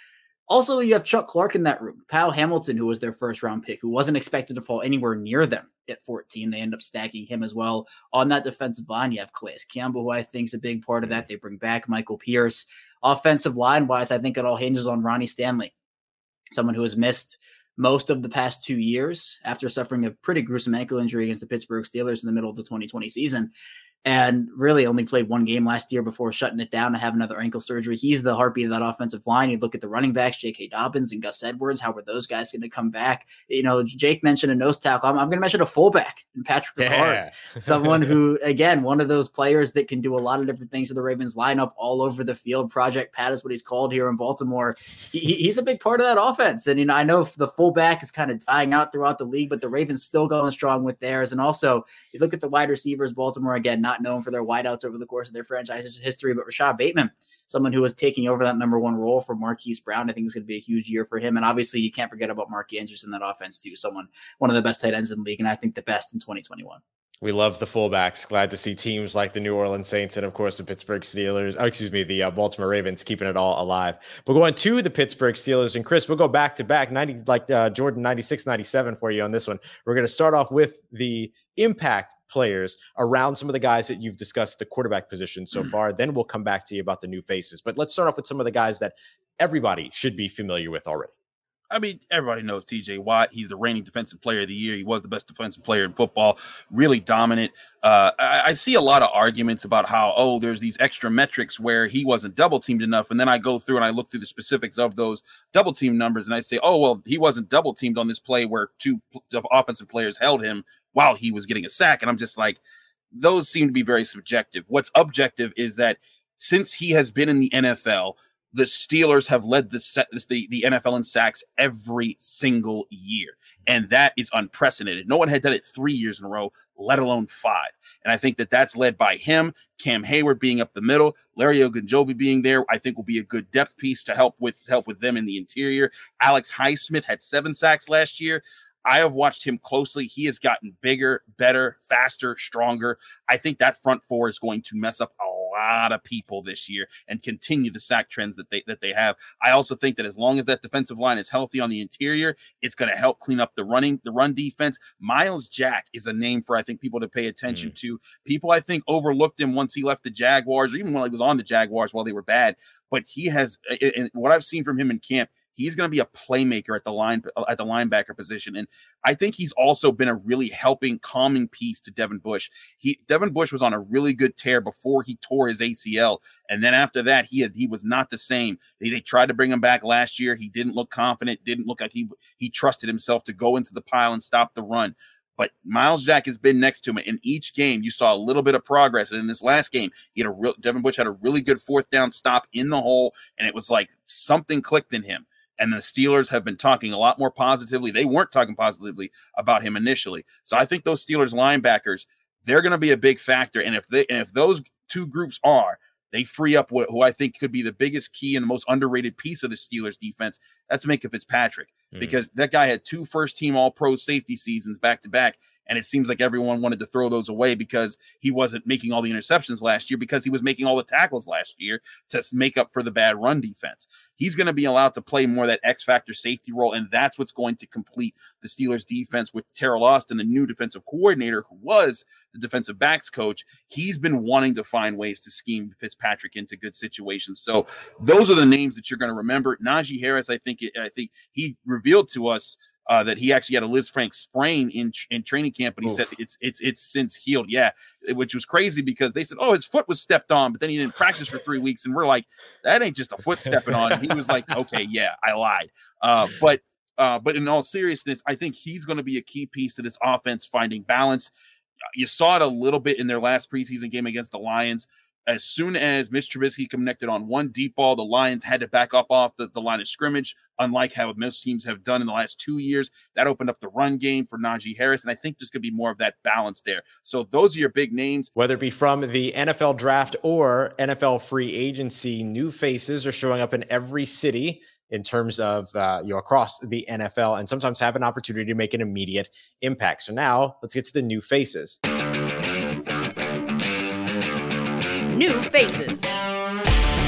Also, you have Chuck Clark in that room. Kyle Hamilton, who was their first round pick, who wasn't expected to fall anywhere near them at fourteen. They end up stacking him as well. On that defensive line, you have Calais Campbell, who I think is a big part of that. They bring back Michael Pierce. Offensive line-wise, I think it all hinges on Ronnie Stanley, someone who has missed most of the past two years after suffering a pretty gruesome ankle injury against the Pittsburgh Steelers in the middle of the twenty twenty season. And really only played one game last year before shutting it down to have another ankle surgery. He's the heartbeat of that offensive line. You look at the running backs, J K. Dobbins and Gus Edwards. How are those guys going to come back? You know, Jake mentioned a nose tackle. I'm, I'm going to mention a fullback in Patrick Ricard. Yeah. Someone who, again, one of those players that can do a lot of different things to the Ravens lineup all over the field. Project Pat is what he's called here in Baltimore. He, he's a big part of that offense. And, you know, I know the fullback is kind of dying out throughout the league, but the Ravens still going strong with theirs. And also, you look at the wide receivers, Baltimore, again, not known for their wideouts over the course of their franchise history, but Rashad Bateman, someone who was taking over that number one role for Marquise Brown, I think is going to be a huge year for him. And obviously, you can't forget about Mark Andrews in that offense too. Someone, one of the best tight ends in the league, and I think the best in twenty twenty-one. We love the fullbacks. Glad to see teams like the New Orleans Saints and, of course, the Pittsburgh Steelers, oh, excuse me, the uh, Baltimore Ravens keeping it all alive. We're going to the Pittsburgh Steelers. And, Chris, we'll go back to back, ninety like uh, Jordan, ninety-six ninety-seven for you on this one. We're going to start off with the impact players around some of the guys that you've discussed at the quarterback position so far. Then we'll come back to you about the new faces. But let's start off with some of the guys that everybody should be familiar with already. I mean, everybody knows T J Watt. He's the reigning defensive player of the year. He was the best defensive player in football, really dominant. Uh, I, I see a lot of arguments about how, oh, there's these extra metrics where he wasn't double teamed enough. And then I go through and I look through the specifics of those double team numbers. And I say, oh, well, he wasn't double teamed on this play where two offensive players held him while he was getting a sack. And I'm just like, those seem to be very subjective. What's objective is that since he has been in the N F L, the Steelers have led the, the the N F L in sacks every single year. And that is unprecedented. No one had done it three years in a row, let alone five. And I think that that's led by him, Cam Hayward being up the middle, Larry Ogunjobi being there, I think will be a good depth piece to help with help with them in the interior. Alex Highsmith had seven sacks last year. I have watched him closely. He has gotten bigger, better, faster, stronger. I think that front four is going to mess up a lot of people this year and continue the sack trends that they that they have. I also think that as long as that defensive line is healthy on the interior, it's going to help clean up the running, the run defense. Myles Jack is a name for, I think, people to pay attention mm. to. People, I think, overlooked him once he left the Jaguars, or even when he was on the Jaguars while they were bad. But he has, and what I've seen from him in camp, he's going to be a playmaker at the line at the linebacker position, and I think he's also been a really helping, calming piece to Devin Bush. He Devin Bush was on a really good tear before he tore his A C L, and then after that, he had he was not the same. They, they tried to bring him back last year. He didn't look confident. Didn't look like he he trusted himself to go into the pile and stop the run. But Myles Jack has been next to him. In each game, you saw a little bit of progress. And in this last game, he had a real Devin Bush had a really good fourth down stop in the hole, and it was like something clicked in him. And the Steelers have been talking a lot more positively. They weren't talking positively about him initially. So I think those Steelers linebackers, they're going to be a big factor. And if they and if those two groups are, they free up what, who I think could be the biggest key and the most underrated piece of the Steelers defense. That's Minkah Fitzpatrick, mm-hmm. because that guy had two first-team All-Pro safety seasons back-to-back. And it seems like everyone wanted to throw those away because he wasn't making all the interceptions last year, because he was making all the tackles last year to make up for the bad run defense. He's going to be allowed to play more of that X-factor safety role, and that's what's going to complete the Steelers defense with Terrell Austin, the new defensive coordinator who was the defensive backs coach. He's been wanting to find ways to scheme Fitzpatrick into good situations. So those are the names that you're going to remember. Najee Harris, I think, I think he revealed to us Uh, that he actually had a Liz Frank sprain in in training camp, but he Oof. said it's it's it's since healed. Yeah, which was crazy because they said, oh, his foot was stepped on, but then he didn't practice for three weeks, and we're like, that ain't just a foot stepping on. And he was like, okay, yeah, I lied. Uh, but uh, but in all seriousness, I think he's going to be a key piece to this offense finding balance. You saw it a little bit in their last preseason game against the Lions. As soon as Mitch Trubisky connected on one deep ball, the Lions had to back up off the, the line of scrimmage, unlike how most teams have done in the last two years. That opened up the run game for Najee Harris, and I think there's going to be more of that balance there. So those are your big names. Whether it be from the N F L draft or N F L free agency, new faces are showing up in every city in terms of, uh, you know, across the N F L, and sometimes have an opportunity to make an immediate impact. So now let's get to the new faces. New faces.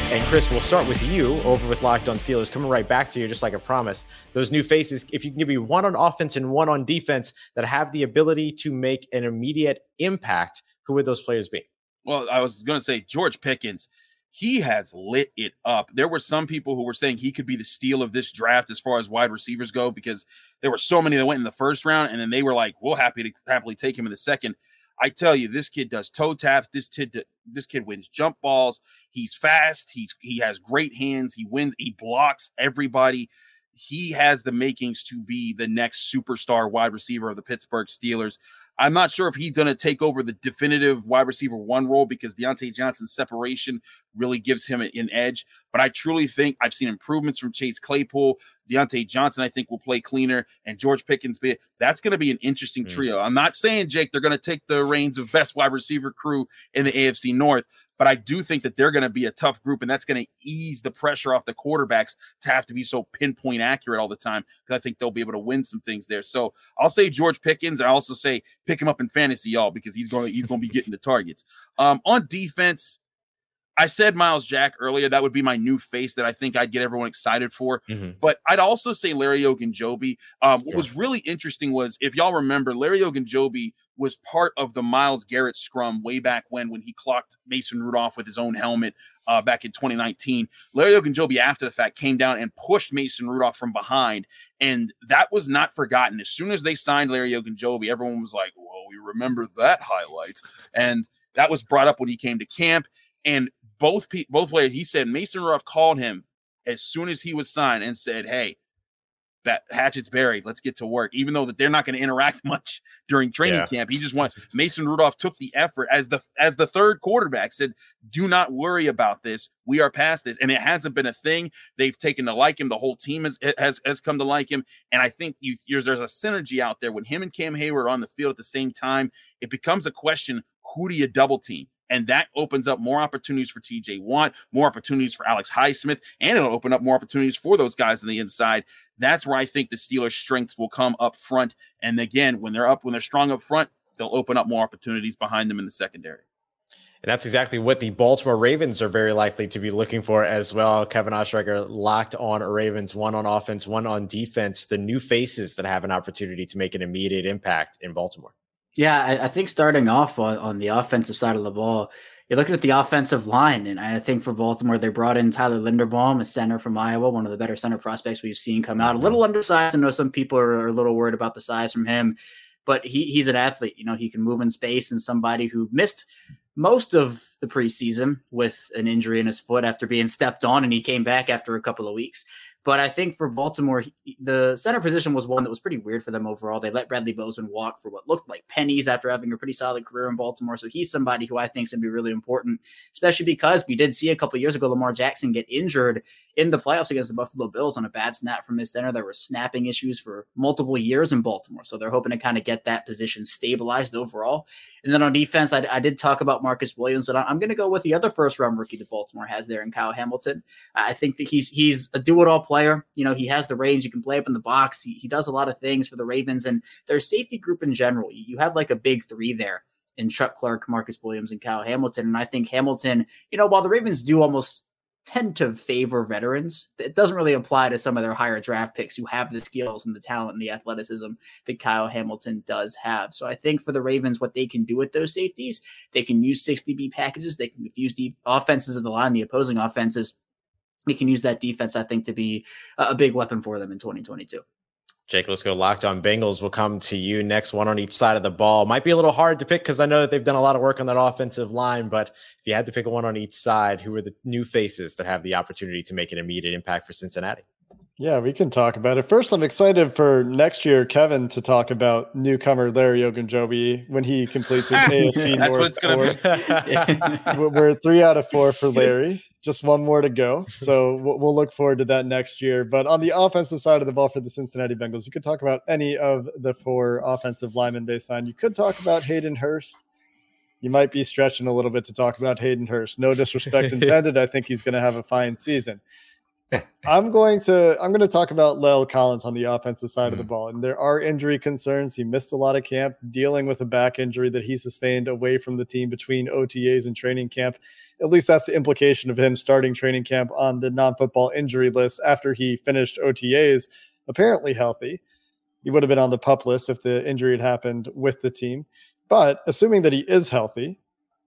And Chris, we'll start with you over with Locked On Steelers. Coming right back to you, just like I promised. Those new faces, if you can give me one on offense and one on defense that have the ability to make an immediate impact, who would those players be? Well, I was going to say George Pickens. He has lit it up. There were some people who were saying he could be the steal of this draft as far as wide receivers go, because there were so many that went in the first round, and then they were like, we'll happy to happily take him in the second. I tell you, this kid does toe taps. This kid, this kid wins jump balls. He's fast. He's he has great hands. He wins. He blocks everybody. He has the makings to be the next superstar wide receiver of the Pittsburgh Steelers. I'm not sure if he's going to take over the definitive wide receiver one role, because Deontay Johnson's separation really gives him an edge. But I truly think I've seen improvements from Chase Claypool. Deontay Johnson, I think, will play cleaner, and George Pickens. That's going to be an interesting mm. trio. I'm not saying, Jake, they're going to take the reins of best wide receiver crew in the A F C North, but I do think that they're going to be a tough group, and that's going to ease the pressure off the quarterbacks to have to be so pinpoint accurate all the time, because I think they'll be able to win some things there. So I'll say George Pickens. I also say pick him up in fantasy, y'all, because he's going he's going to be getting the targets. Um, on defense, I said Miles Jack earlier. That would be my new face that I think I'd get everyone excited for. Mm-hmm. But I'd also say Larry Ogunjobi. Um, what sure. was really interesting was, if y'all remember, Larry Ogunjobi was part of the Myles Garrett scrum way back when, when he clocked Mason Rudolph with his own helmet uh, back in twenty nineteen. Larry Ogunjobi, after the fact, came down and pushed Mason Rudolph from behind. And that was not forgotten. As soon as they signed Larry Ogunjobi, everyone was like, well, we remember that highlight. And that was brought up when he came to camp. And both pe- both players, he said Mason Rudolph called him as soon as he was signed and said, hey, that hatchet's buried. Let's get to work. Even though that they're not going to interact much during training yeah. camp. He just wanted Mason Rudolph took the effort as the as the third quarterback, said, do not worry about this. We are past this. And it hasn't been a thing. They've taken to like him. The whole team has has, has come to like him. And I think you, there's a synergy out there when him and Cam Hayward are on the field at the same time. It becomes a question, who do you double team? And that opens up more opportunities for T J Watt, more opportunities for Alex Highsmith, and it'll open up more opportunities for those guys on the inside. That's where I think the Steelers' strengths will come up front. And again, when they're up, when they're strong up front, they'll open up more opportunities behind them in the secondary. And that's exactly what the Baltimore Ravens are very likely to be looking for as well. Kevin Oestreicher, Locked On Ravens, one on offense, one on defense, the new faces that have an opportunity to make an immediate impact in Baltimore. Yeah, I, I think starting off on, on the offensive side of the ball, you're looking at the offensive line, and I think for Baltimore, they brought in Tyler Linderbaum, a center from Iowa, one of the better center prospects we've seen come out. A little undersized. I know some people are, are a little worried about the size from him, but he he's an athlete. You know, he can move in space, and somebody who missed most of the preseason with an injury in his foot after being stepped on, and he came back after a couple of weeks. But I think for Baltimore, the center position was one that was pretty weird for them overall. They let Bradley Bozeman walk for what looked like pennies after having a pretty solid career in Baltimore. So he's somebody who I think is going to be really important, especially because we did see a couple of years ago Lamar Jackson get injured in the playoffs against the Buffalo Bills on a bad snap from his center. There were snapping issues for multiple years in Baltimore. So they're hoping to kind of get that position stabilized overall. And then on defense, I, I did talk about Marcus Williams, but I'm going to go with the other first-round rookie that Baltimore has there in Kyle Hamilton. I think that he's he's a do-it-all player. You know, he has the range. You can play up in the box. He, he does a lot of things for the Ravens and their safety group in general. You have like a big three there in Chuck Clark, Marcus Williams, and Kyle Hamilton. And I think Hamilton, you know, while the Ravens do almost tend to favor veterans, it doesn't really apply to some of their higher draft picks who have the skills and the talent and the athleticism that Kyle Hamilton does have. So I think for the Ravens, what they can do with those safeties, they can use sixty B packages. They can use the offenses of the line, the opposing offenses. They can use that defense, I think, to be a big weapon for them in twenty twenty-two. Jake, let's go. Locked On Bengals will come to you next, one on each side of the ball. Might be a little hard to pick because I know that they've done a lot of work on that offensive line, but if you had to pick one on each side, who are the new faces that have the opportunity to make an immediate impact for Cincinnati? Yeah, we can talk about it. First, I'm excited for next year, Kevin, to talk about newcomer Larry Ogunjobi when he completes his A F C That's North what it's going to be. We're three out of four for Larry. Just one more to go. So we'll look forward to that next year. But on the offensive side of the ball for the Cincinnati Bengals, you could talk about any of the four offensive linemen they signed. You could talk about Hayden Hurst. You might be stretching a little bit to talk about Hayden Hurst. No disrespect intended. I think he's going to have a fine season. I'm going to I'm going to talk about La'el Collins on the offensive side mm. of the ball. And there are injury concerns. He missed a lot of camp dealing with a back injury that he sustained away from the team between O T As and training camp. At least that's the implication of him starting training camp on the non-football injury list after he finished O T As, apparently healthy. He would have been on the PUP list if the injury had happened with the team. But assuming that he is healthy,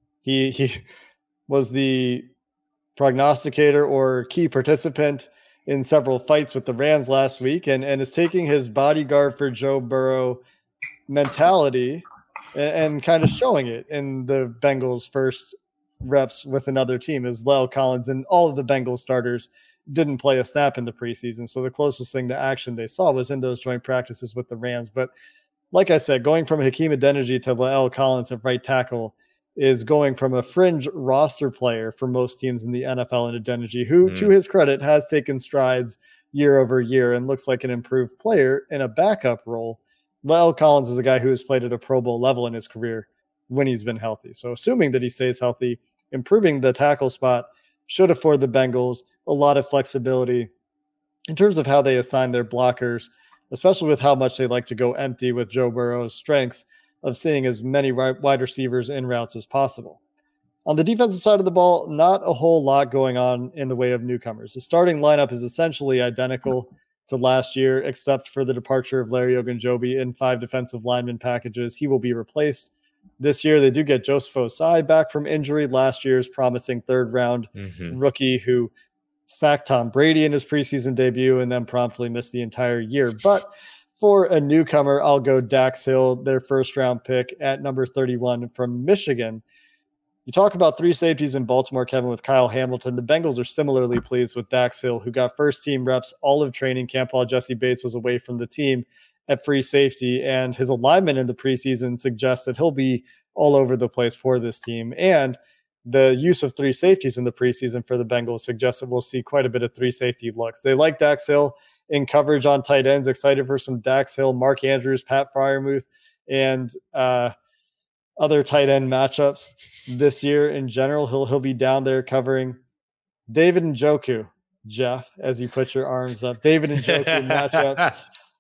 he he was the prognosticator or key participant in several fights with the Rams last week, and, and is taking his bodyguard for Joe Burrow mentality and, and kind of showing it in the Bengals' first reps with another team, as La'el Collins and all of the Bengals starters didn't play a snap in the preseason. So the closest thing to action they saw was in those joint practices with the Rams. But like I said, going from Hakeem Adeniji to La'el Collins at right tackle is going from a fringe roster player for most teams in the N F L in Adeniji, who, mm. to his credit, has taken strides year over year and looks like an improved player in a backup role. La'el Collins is a guy who has played at a Pro Bowl level in his career when he's been healthy. So assuming that he stays healthy, improving the tackle spot should afford the Bengals a lot of flexibility in terms of how they assign their blockers, especially with how much they like to go empty with Joe Burrow's strengths of seeing as many wide receivers in routes as possible. On the defensive side of the ball, not a whole lot going on in the way of newcomers. The starting lineup is essentially identical to last year, except for the departure of Larry Ogunjobi in five defensive lineman packages. He will be replaced. This year, they do get Joseph Osai back from injury, last year's promising third round mm-hmm. rookie who sacked Tom Brady in his preseason debut and then promptly missed the entire year. But for a newcomer, I'll go Dax Hill, their first round pick at number thirty-one from Michigan. You talk about three safeties in Baltimore, Kevin, with Kyle Hamilton. The Bengals are similarly pleased with Dax Hill, who got first team reps all of training camp while Jesse Bates was away from the team at free safety. And his alignment in the preseason suggests that he'll be all over the place for this team. And the use of three safeties in the preseason for the Bengals suggests that we'll see quite a bit of three safety looks. They like Dax Hill in coverage on tight ends. Excited for some Dax Hill, Mark Andrews, Pat Freiermuth, and uh, other tight end matchups this year in general. He'll he'll be down there covering David Njoku, Jeff, as you put your arms up. David Njoku matchups.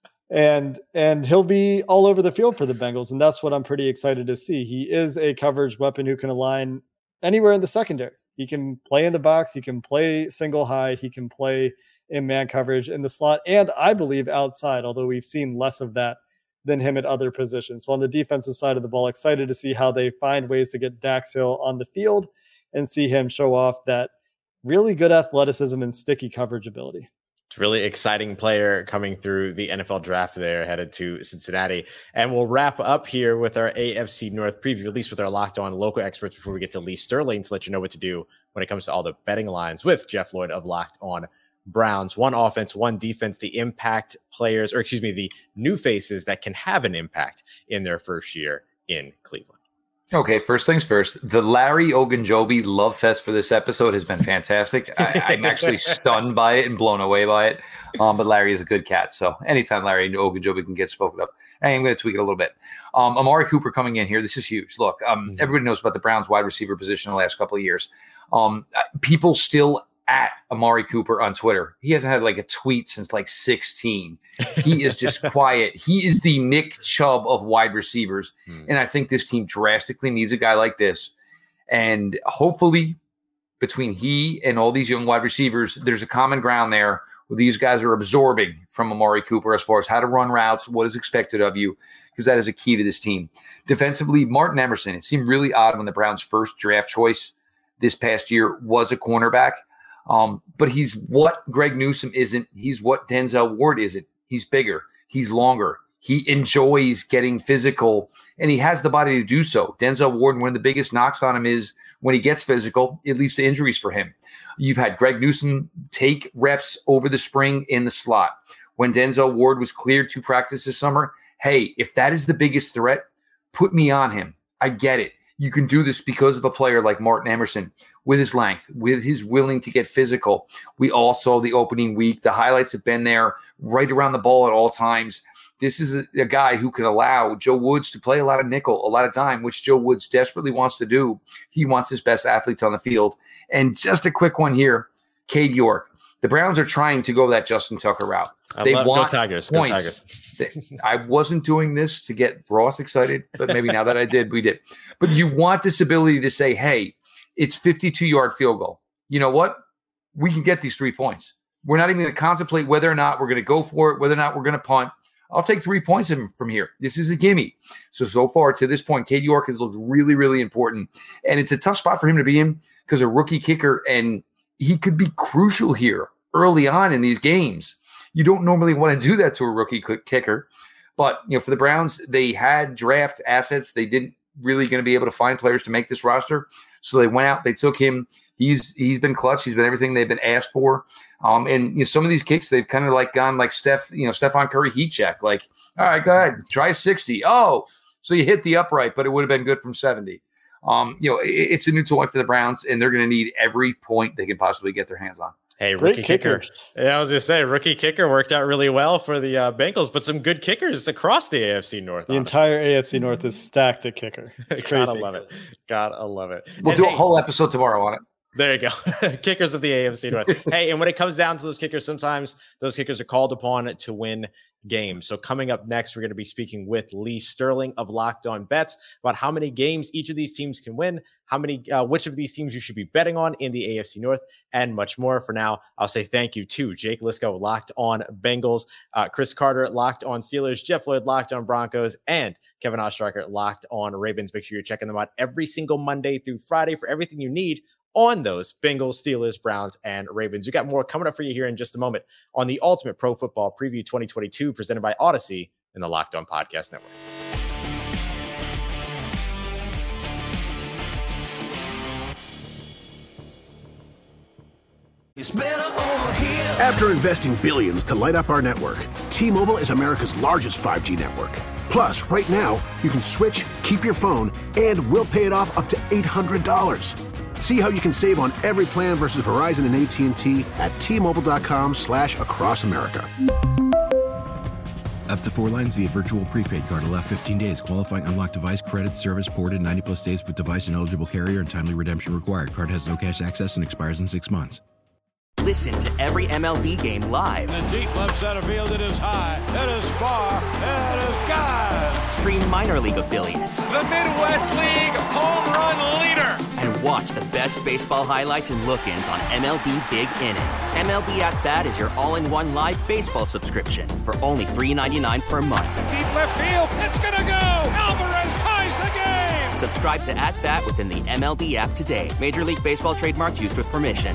And and he'll be all over the field for the Bengals, and that's what I'm pretty excited to see. He is a coverage weapon who can align anywhere in the secondary. He can play in the box. He can play single high. He can play in man coverage in the slot, and I believe outside, although we've seen less of that than him at other positions. So on the defensive side of the ball, excited to see how they find ways to get Dax Hill on the field and see him show off that really good athleticism and sticky coverage ability. It's a really exciting player coming through the N F L draft there, headed to Cincinnati. And we'll wrap up here with our A F C North preview, at least with our Locked On local experts, before we get to Lee Sterling to let you know what to do when it comes to all the betting lines with Jeff Lloyd of Locked On Browns. One offense, one defense, the impact players, or excuse me, the new faces that can have an impact in their first year in Cleveland. Okay, first things first, the Larry Ogunjobi love fest for this episode has been fantastic. I, I'm actually stunned by it and blown away by it. Um, but Larry is a good cat. So anytime Larry Ogunjobi can get spoken of, hey, I'm going to tweak it a little bit. Um, Amari Cooper coming in here. This is huge. Look, um, mm-hmm. everybody knows about the Browns wide receiver position in the last couple of years. Um, people still at Amari Cooper on Twitter. He hasn't had like a tweet since like sixteen. He is just quiet. He is the Nick Chubb of wide receivers. Hmm. And I think this team drastically needs a guy like this. And hopefully between he and all these young wide receivers, there's a common ground there where these guys are absorbing from Amari Cooper as far as how to run routes, what is expected of you, because that is a key to this team. Defensively, Martin Emerson, it seemed really odd when the Browns' first draft choice this past year was a cornerback. Um, but he's what Greg Newsome isn't. He's what Denzel Ward isn't. He's bigger. He's longer. He enjoys getting physical, and he has the body to do so. Denzel Ward, one of the biggest knocks on him is when he gets physical, it leads to injuries for him. You've had Greg Newsome take reps over the spring in the slot. When Denzel Ward was cleared to practice this summer, hey, if that is the biggest threat, put me on him. I get it. You can do this because of a player like Martin Emerson with his length, with his willing to get physical. We all saw the opening week. The highlights have been there right around the ball at all times. This is a, a guy who can allow Joe Woods to play a lot of nickel, a lot of time, which Joe Woods desperately wants to do. He wants his best athletes on the field. And just a quick one here. Cade York. The Browns are trying to go that Justin Tucker route. I They love, want go Tigers. points. Go Tigers. I wasn't doing this to get Ross excited, but maybe now that I did, we did. But you want this ability to say, hey, it's fifty-two-yard field goal. You know what? We can get these three points. We're not even going to contemplate whether or not we're going to go for it, whether or not we're going to punt. I'll take three points from here. This is a gimme. So, so far to this point, Cade York has looked really, really important. And it's a tough spot for him to be in because a rookie kicker, and he could be crucial here early on in these games. You don't normally want to do that to a rookie kicker. But, you know, for the Browns, they had draft assets. They didn't really going to be able to find players to make this roster. So they went out, they took him. He's he's been clutch. He's been everything they've been asked for. Um, and you know, some of these kicks, they've kind of like gone like Steph, you know, Stephon Curry heat check. Like, all right, go ahead, try sixty. Oh, so you hit the upright, but it would have been good from seventy. Um, you know, it, it's a new toy for the Browns, and they're going to need every point they can possibly get their hands on. Hey, Great rookie kicker. kickers. Yeah, I was going to say, rookie kicker worked out really well for the uh, Bengals, but some good kickers across the A F C North. The entire A F C North is stacked at kicker. It's crazy. Gotta love it. Gotta love it. We'll And do hey, a whole episode tomorrow on it. There you go. Kickers of the A F C North. Hey, and when it comes down to those kickers, sometimes those kickers are called upon to win games. So coming up next, we're going to be speaking with Lee Sterling of Locked On Bets about how many games each of these teams can win, how many, uh, which of these teams you should be betting on in the A F C North, and much more. For now, I'll say thank you to Jake Liscow, Locked On Bengals, uh, Chris Carter, Locked On Steelers, Jeff Lloyd, Locked On Broncos, and Kevin Ostreicher, Locked On Ravens. Make sure you're checking them out every single Monday through Friday for everything you need on those Bengals, Steelers, Browns, and Ravens. We got more coming up for you here in just a moment on the Ultimate Pro Football Preview twenty twenty-two, presented by Odyssey and the Locked On Podcast Network. After investing billions to light up our network, T-Mobile is America's largest five G network. Plus, right now, you can switch, keep your phone, and we'll pay it off up to eight hundred dollars. See how you can save on every plan versus Verizon and A T and T at T-Mobile.com slash across America. Up to four lines via virtual prepaid card. Allow fifteen days. Qualifying unlocked device credit service ported ninety plus days with device and eligible carrier and timely redemption required. Card has no cash access and expires in six months. Listen to every M L B game live. In the deep left center field, it is high, it is far, it is gone. Stream minor league affiliates. The Midwest League home run leader. And watch the best baseball highlights and look-ins on M L B Big Inning. M L B At Bat is your all-in-one live baseball subscription for only three ninety-nine per month. Deep left field, it's gonna go. Alvarez ties the game. Subscribe to At Bat within the M L B app today. Major League Baseball trademarks used with permission.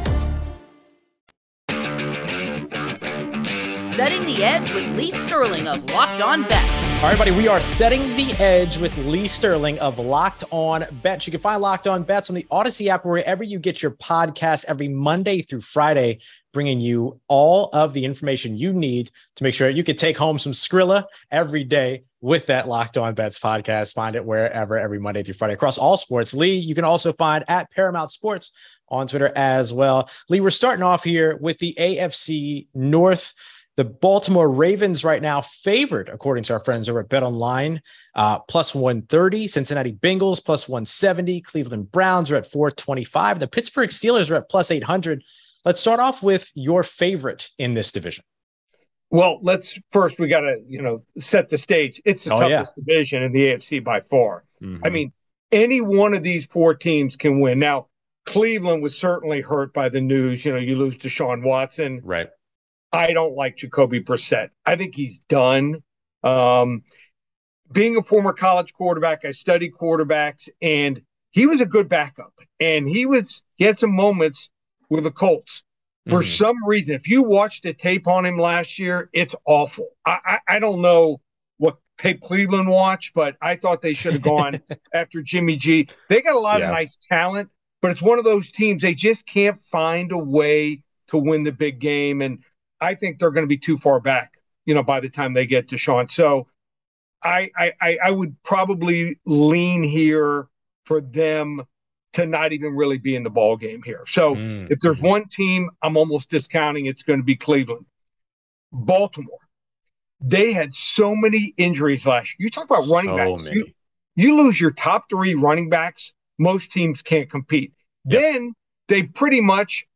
Setting the Edge with Lee Sterling of Locked On Bets. All right, buddy, we are setting the edge with Lee Sterling of Locked On Bets. You can find Locked On Bets on the Odyssey app, wherever you get your podcasts, every Monday through Friday, bringing you all of the information you need to make sure you can take home some Skrilla every day with that Locked On Bets podcast. Find it wherever, every Monday through Friday across all sports. Lee, you can also find at Paramount Sports on Twitter as well. Lee, we're starting off here with the A F C North. The Baltimore Ravens right now favored, according to our friends over at BetOnline, uh, plus one thirty. Cincinnati Bengals plus one seventy. Cleveland Browns are at four twenty-five. The Pittsburgh Steelers are at plus eight hundred. Let's start off with your favorite in this division. Well, let's first, we got to, you know, set the stage. It's the oh, toughest yeah. division in the A F C by far. Mm-hmm. I mean, any one of these four teams can win. Now, Cleveland was certainly hurt by the news. You know, you lose Deshaun Watson. Right. I don't like Jacoby Brissett. I think he's done. Um, being a former college quarterback, I studied quarterbacks, and he was a good backup. And he was he had some moments with the Colts. For mm-hmm. some reason, if you watched the tape on him last year, it's awful. I, I, I don't know what tape Cleveland watched, but I thought they should have gone after Jimmy G. They got a lot yeah. of nice talent, but it's one of those teams, they just can't find a way to win the big game. And I think they're going to be too far back, you know, by the time they get to Sean. So I, I, I would probably lean here for them to not even really be in the ball game here. So mm. if there's one team I'm almost discounting, it's going to be Cleveland. Baltimore, they had so many injuries last year. You talk about running so backs. You, you lose your top three running backs, most teams can't compete. Yep. Then they pretty much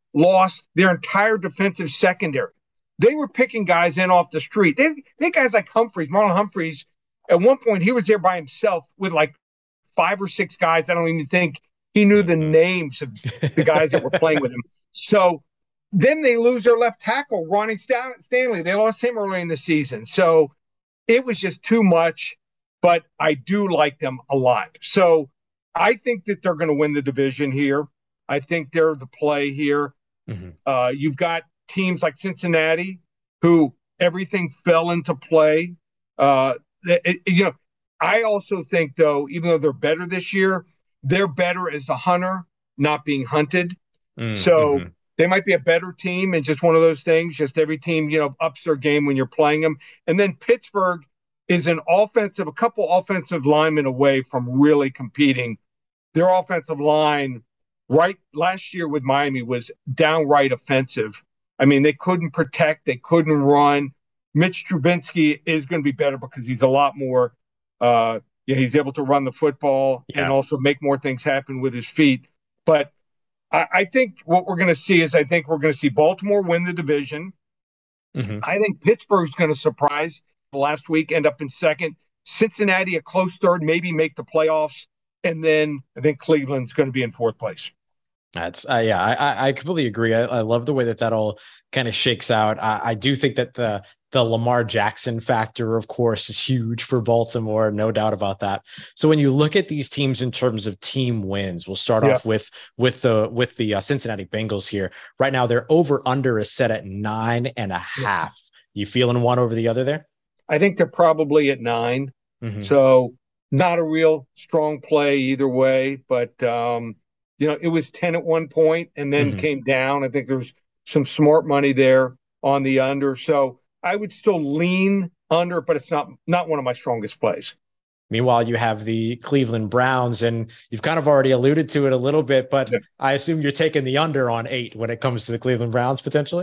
lost their entire defensive secondary. They were picking guys in off the street. They, they had guys like Humphreys, Marlon Humphreys. At one point, he was there by himself with like five or six guys. I don't even think he knew the names of the guys that were playing with him. So then they lose their left tackle, Ronnie Stanley. They lost him early in the season. So it was just too much, but I do like them a lot. So I think that they're going to win the division here. I think they're the play here. Mm-hmm. Uh, you've got teams like Cincinnati, who everything fell into play. Uh, it, you know, I also think, though, even though they're better this year, they're better as a hunter, not being hunted. Mm-hmm. So they might be a better team and just one of those things. Just every team, you know, ups their game when you're playing them. And then Pittsburgh is an offensive, a couple offensive linemen away from really competing. Their offensive line right last year with Miami was downright offensive. I mean, they couldn't protect, they couldn't run. Mitch Trubisky is going to be better because he's a lot more, uh, yeah, he's able to run the football yeah. and also make more things happen with his feet. But I, I think what we're going to see is I think we're going to see Baltimore win the division. Mm-hmm. I think Pittsburgh's going to surprise last week, end up in second. Cincinnati, a close third, maybe make the playoffs. And then I think Cleveland's going to be in fourth place. That's uh, yeah, I I completely agree. I, I love the way that that all kind of shakes out. I, I do think that the the Lamar Jackson factor, of course, is huge for Baltimore, no doubt about that. So when you look at these teams in terms of team wins, we'll start yeah. off with with the with the uh, Cincinnati Bengals here. Right now, their over under is set at nine and a half. You feeling one over the other there? I think they're probably at nine. Mm-hmm. So not a real strong play either way, but. Um, You know, it was ten at one point and then mm-hmm. came down. I think there's some smart money there on the under. So I would still lean under, but it's not not one of my strongest plays. Meanwhile, you have the Cleveland Browns, and you've kind of already alluded to it a little bit, but yeah. I assume you're taking the under on eight when it comes to the Cleveland Browns potentially?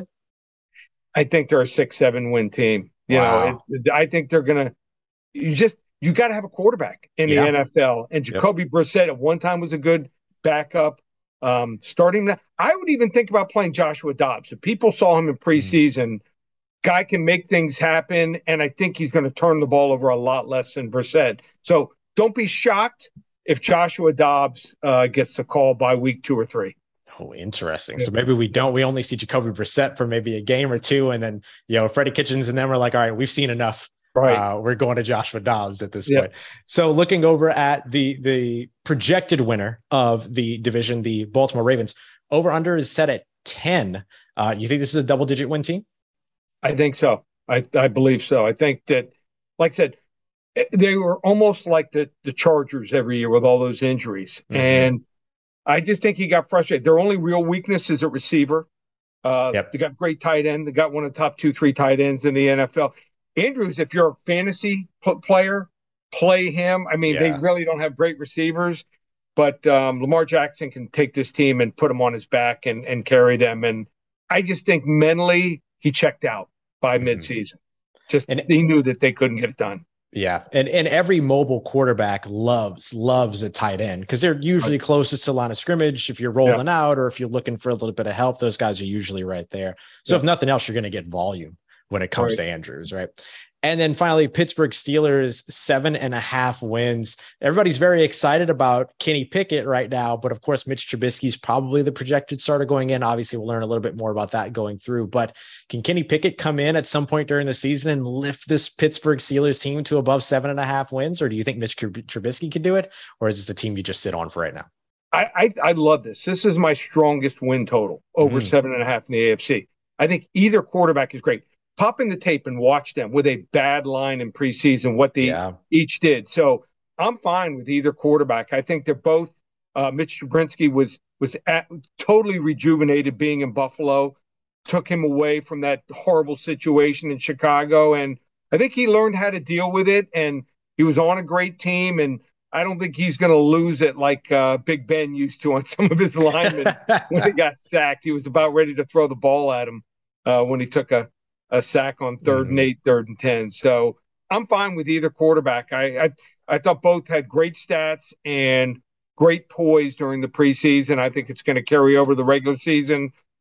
I think they're a six, seven win team. You wow. know, it, I think they're going to – you just – you got to have a quarterback in the yeah. N F L. And Jacoby yep. Brissett at one time was a good – backup, um, starting that. I would even think about playing Joshua Dobbs. If people saw him in preseason, mm. guy can make things happen, and I think he's going to turn the ball over a lot less than Brissett. So don't be shocked if Joshua Dobbs uh, gets the call by week two or three. Oh, interesting. So maybe we don't, we only see Jacoby Brissett for maybe a game or two, and then, you know, Freddie Kitchens and them are like, all right, we've seen enough. Right. Uh, we're going to Joshua Dobbs at this yep. point. So looking over at the the projected winner of the division, the Baltimore Ravens, over under is set at ten. Uh, you think this is a double digit win team? I think so. I, I believe so. I think that, like I said, they were almost like the, the Chargers every year with all those injuries. Mm-hmm. And I just think he got frustrated. Their only real weakness is at receiver. Uh, yep. They got great tight end. They got one of the top two, three tight ends in the N F L. Andrews, if you're a fantasy p- player, play him. I mean, yeah. they really don't have great receivers, but um, Lamar Jackson can take this team and put them on his back and, and carry them. And I just think mentally he checked out by mm-hmm. midseason. Just and he knew that they couldn't get it done. Yeah. And and every mobile quarterback loves, loves a tight end because they're usually closest to the line of scrimmage. If you're rolling yeah. out or if you're looking for a little bit of help, those guys are usually right there. So yeah. if nothing else, you're going to get volume when it comes right. to Andrews, right? And then finally, Pittsburgh Steelers, seven and a half wins. Everybody's very excited about Kenny Pickett right now, but of course, Mitch Trubisky is probably the projected starter going in. Obviously, we'll learn a little bit more about that going through, but can Kenny Pickett come in at some point during the season and lift this Pittsburgh Steelers team to above seven and a half wins? Or do you think Mitch Trubisky can do it? Or is this a team you just sit on for right now? I, I, I love this. This is my strongest win total, over mm. seven and a half in the A F C. I think either quarterback is great. Pop in the tape and watch them with a bad line in preseason, what they yeah. each did. So I'm fine with either quarterback. I think they're both uh, Mitch Trubisky was was at, totally rejuvenated being in Buffalo, took him away from that horrible situation in Chicago. And I think he learned how to deal with it. And he was on a great team. And I don't think he's going to lose it like uh, Big Ben used to on some of his linemen when he got sacked. He was about ready to throw the ball at him uh, when he took a a sack on third mm-hmm. and eight, third and ten. So I'm fine with either quarterback. I, I I thought both had great stats and great poise during the preseason. I think it's going to carry over the regular season.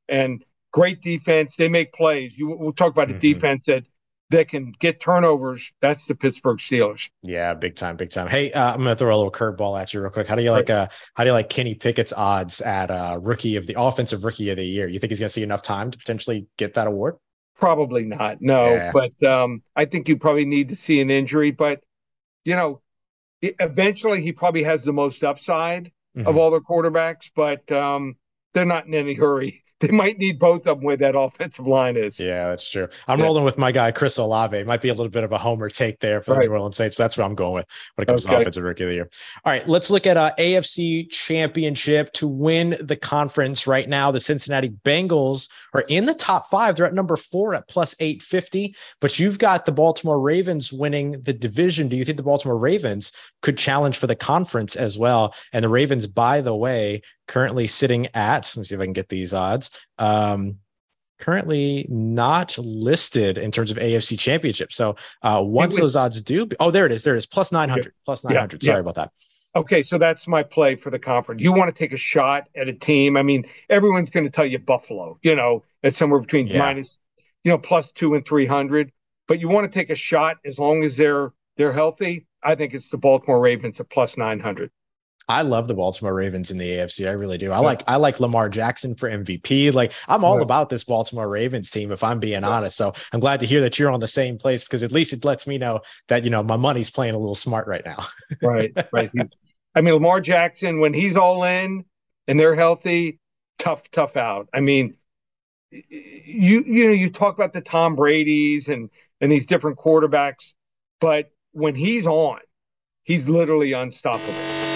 and great defense. They make plays. You, we'll talk about mm-hmm. a defense that that can get turnovers. That's the Pittsburgh Steelers. Yeah, big time, big time. Hey, uh, I'm going to throw a little curveball at you real quick. How do you like? Uh, how do you like Kenny Pickett's odds at uh, rookie of the offensive rookie of the year? You think he's going to see enough time to potentially get that award? Probably not. No, yeah. but um, I think you probably need to see an injury. But you know, eventually he probably has the most upside mm-hmm. of all the quarterbacks. But um, they're not in any hurry. They might need both of them where that offensive line is. Yeah, that's true. I'm yeah. rolling with my guy, Chris Olave. Might be a little bit of a homer take there for right. the New Orleans Saints, but that's what I'm going with when it comes okay. to offensive rookie of the year. All right, let's look at uh, A F C Championship to win the conference right now. The Cincinnati Bengals are in the top five. They're at number four at plus eight fifty, but you've got the Baltimore Ravens winning the division. Do you think the Baltimore Ravens could challenge for the conference as well? And the Ravens, by the way, currently sitting at, let me see if I can get these odds, um, currently not listed in terms of A F C Championship. So uh, once was, those odds do, oh, there it is. There it is. Plus nine hundred, yeah, plus nine hundred. Yeah, Sorry yeah. about that. Okay. So that's my play for the conference. You want to take a shot at a team. I mean, everyone's going to tell you Buffalo, you know, it's somewhere between yeah. minus, you know, plus two and three hundred, but you want to take a shot as long as they're, they're healthy. I think it's the Baltimore Ravens at plus nine hundred. I love the Baltimore Ravens in the A F C. I really do. I like I like Lamar Jackson for M V P. Like I'm all yeah. about this Baltimore Ravens team, if I'm being yeah. honest. So I'm glad to hear that you're on the same place because at least it lets me know that, you know, my money's playing a little smart right now. right. Right. He's, I mean, Lamar Jackson, when he's all in and they're healthy, tough, tough out. I mean, you, you know, you talk about the Tom Brady's and, and these different quarterbacks, but when he's on, he's literally unstoppable.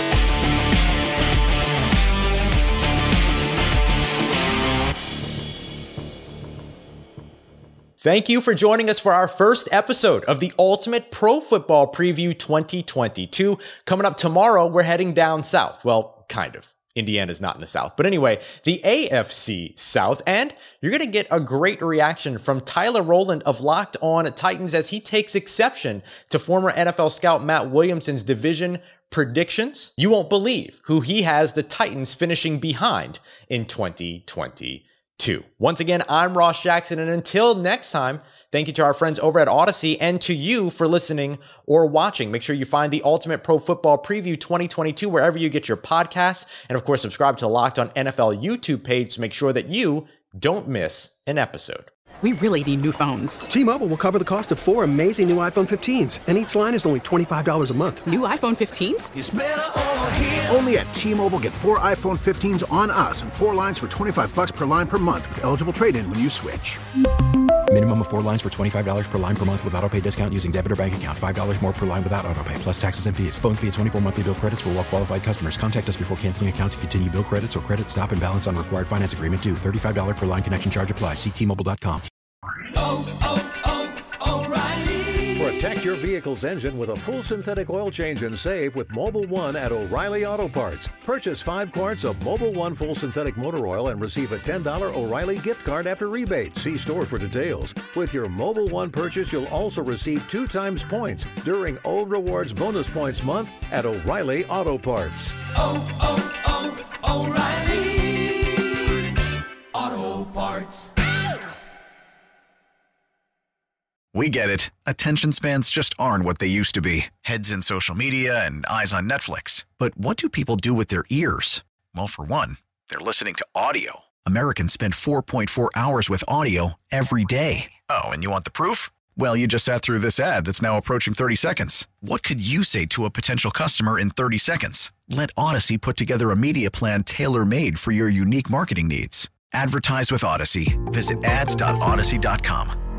Thank you for joining us for our first episode of the Ultimate Pro Football Preview twenty twenty-two. Coming up tomorrow, we're heading down south. Well, kind of. Indiana's not in the South. But anyway, the A F C South. And you're going to get a great reaction from Tyler Rowland of Locked On Titans as he takes exception to former N F L scout Matt Williamson's division predictions. You won't believe who he has the Titans finishing behind in twenty twenty-two. Once again, I'm Ross Jackson, and until next time, thank you to our friends over at Odyssey and to you for listening or watching. Make sure you find the Ultimate Pro Football Preview twenty twenty-two wherever you get your podcasts, and of course, subscribe to the Locked On N F L YouTube page to make sure that you don't miss an episode. We really need new phones. T-Mobile will cover the cost of four amazing new iPhone fifteens, and each line is only twenty-five dollars a month. New iPhone fifteens? It's better over here. Only at T-Mobile, get four iPhone fifteens on us and four lines for twenty-five dollars per line per month with eligible trade-in when you switch. Minimum of four lines for twenty-five dollars per line per month with autopay discount using debit or bank account. five dollars more per line without autopay, plus taxes and fees. Phone fee at twenty-four monthly bill credits for well-qualified customers. Contact us before canceling account to continue bill credits or credit stop and balance on required finance agreement due. thirty-five dollars per line connection charge applies. See T Mobile dot com. Oh, oh, oh, O'Reilly. Protect your vehicle's engine with a full synthetic oil change and save with Mobil one at O'Reilly Auto Parts. Purchase five quarts of Mobil one full synthetic motor oil and receive a ten dollars O'Reilly gift card after rebate. See store for details. With your Mobil one purchase, you'll also receive two times points during O Rewards Bonus Points Month at O'Reilly Auto Parts. Oh, oh, oh, O'Reilly Auto Parts. We get it. Attention spans just aren't what they used to be. Heads in social media and eyes on Netflix. But what do people do with their ears? Well, for one, they're listening to audio. Americans spend four point four hours with audio every day. Oh, and you want the proof? Well, you just sat through this ad that's now approaching thirty seconds. What could you say to a potential customer in thirty seconds? Let Odyssey put together a media plan tailor-made for your unique marketing needs. Advertise with Odyssey. Visit ads dot odyssey dot com.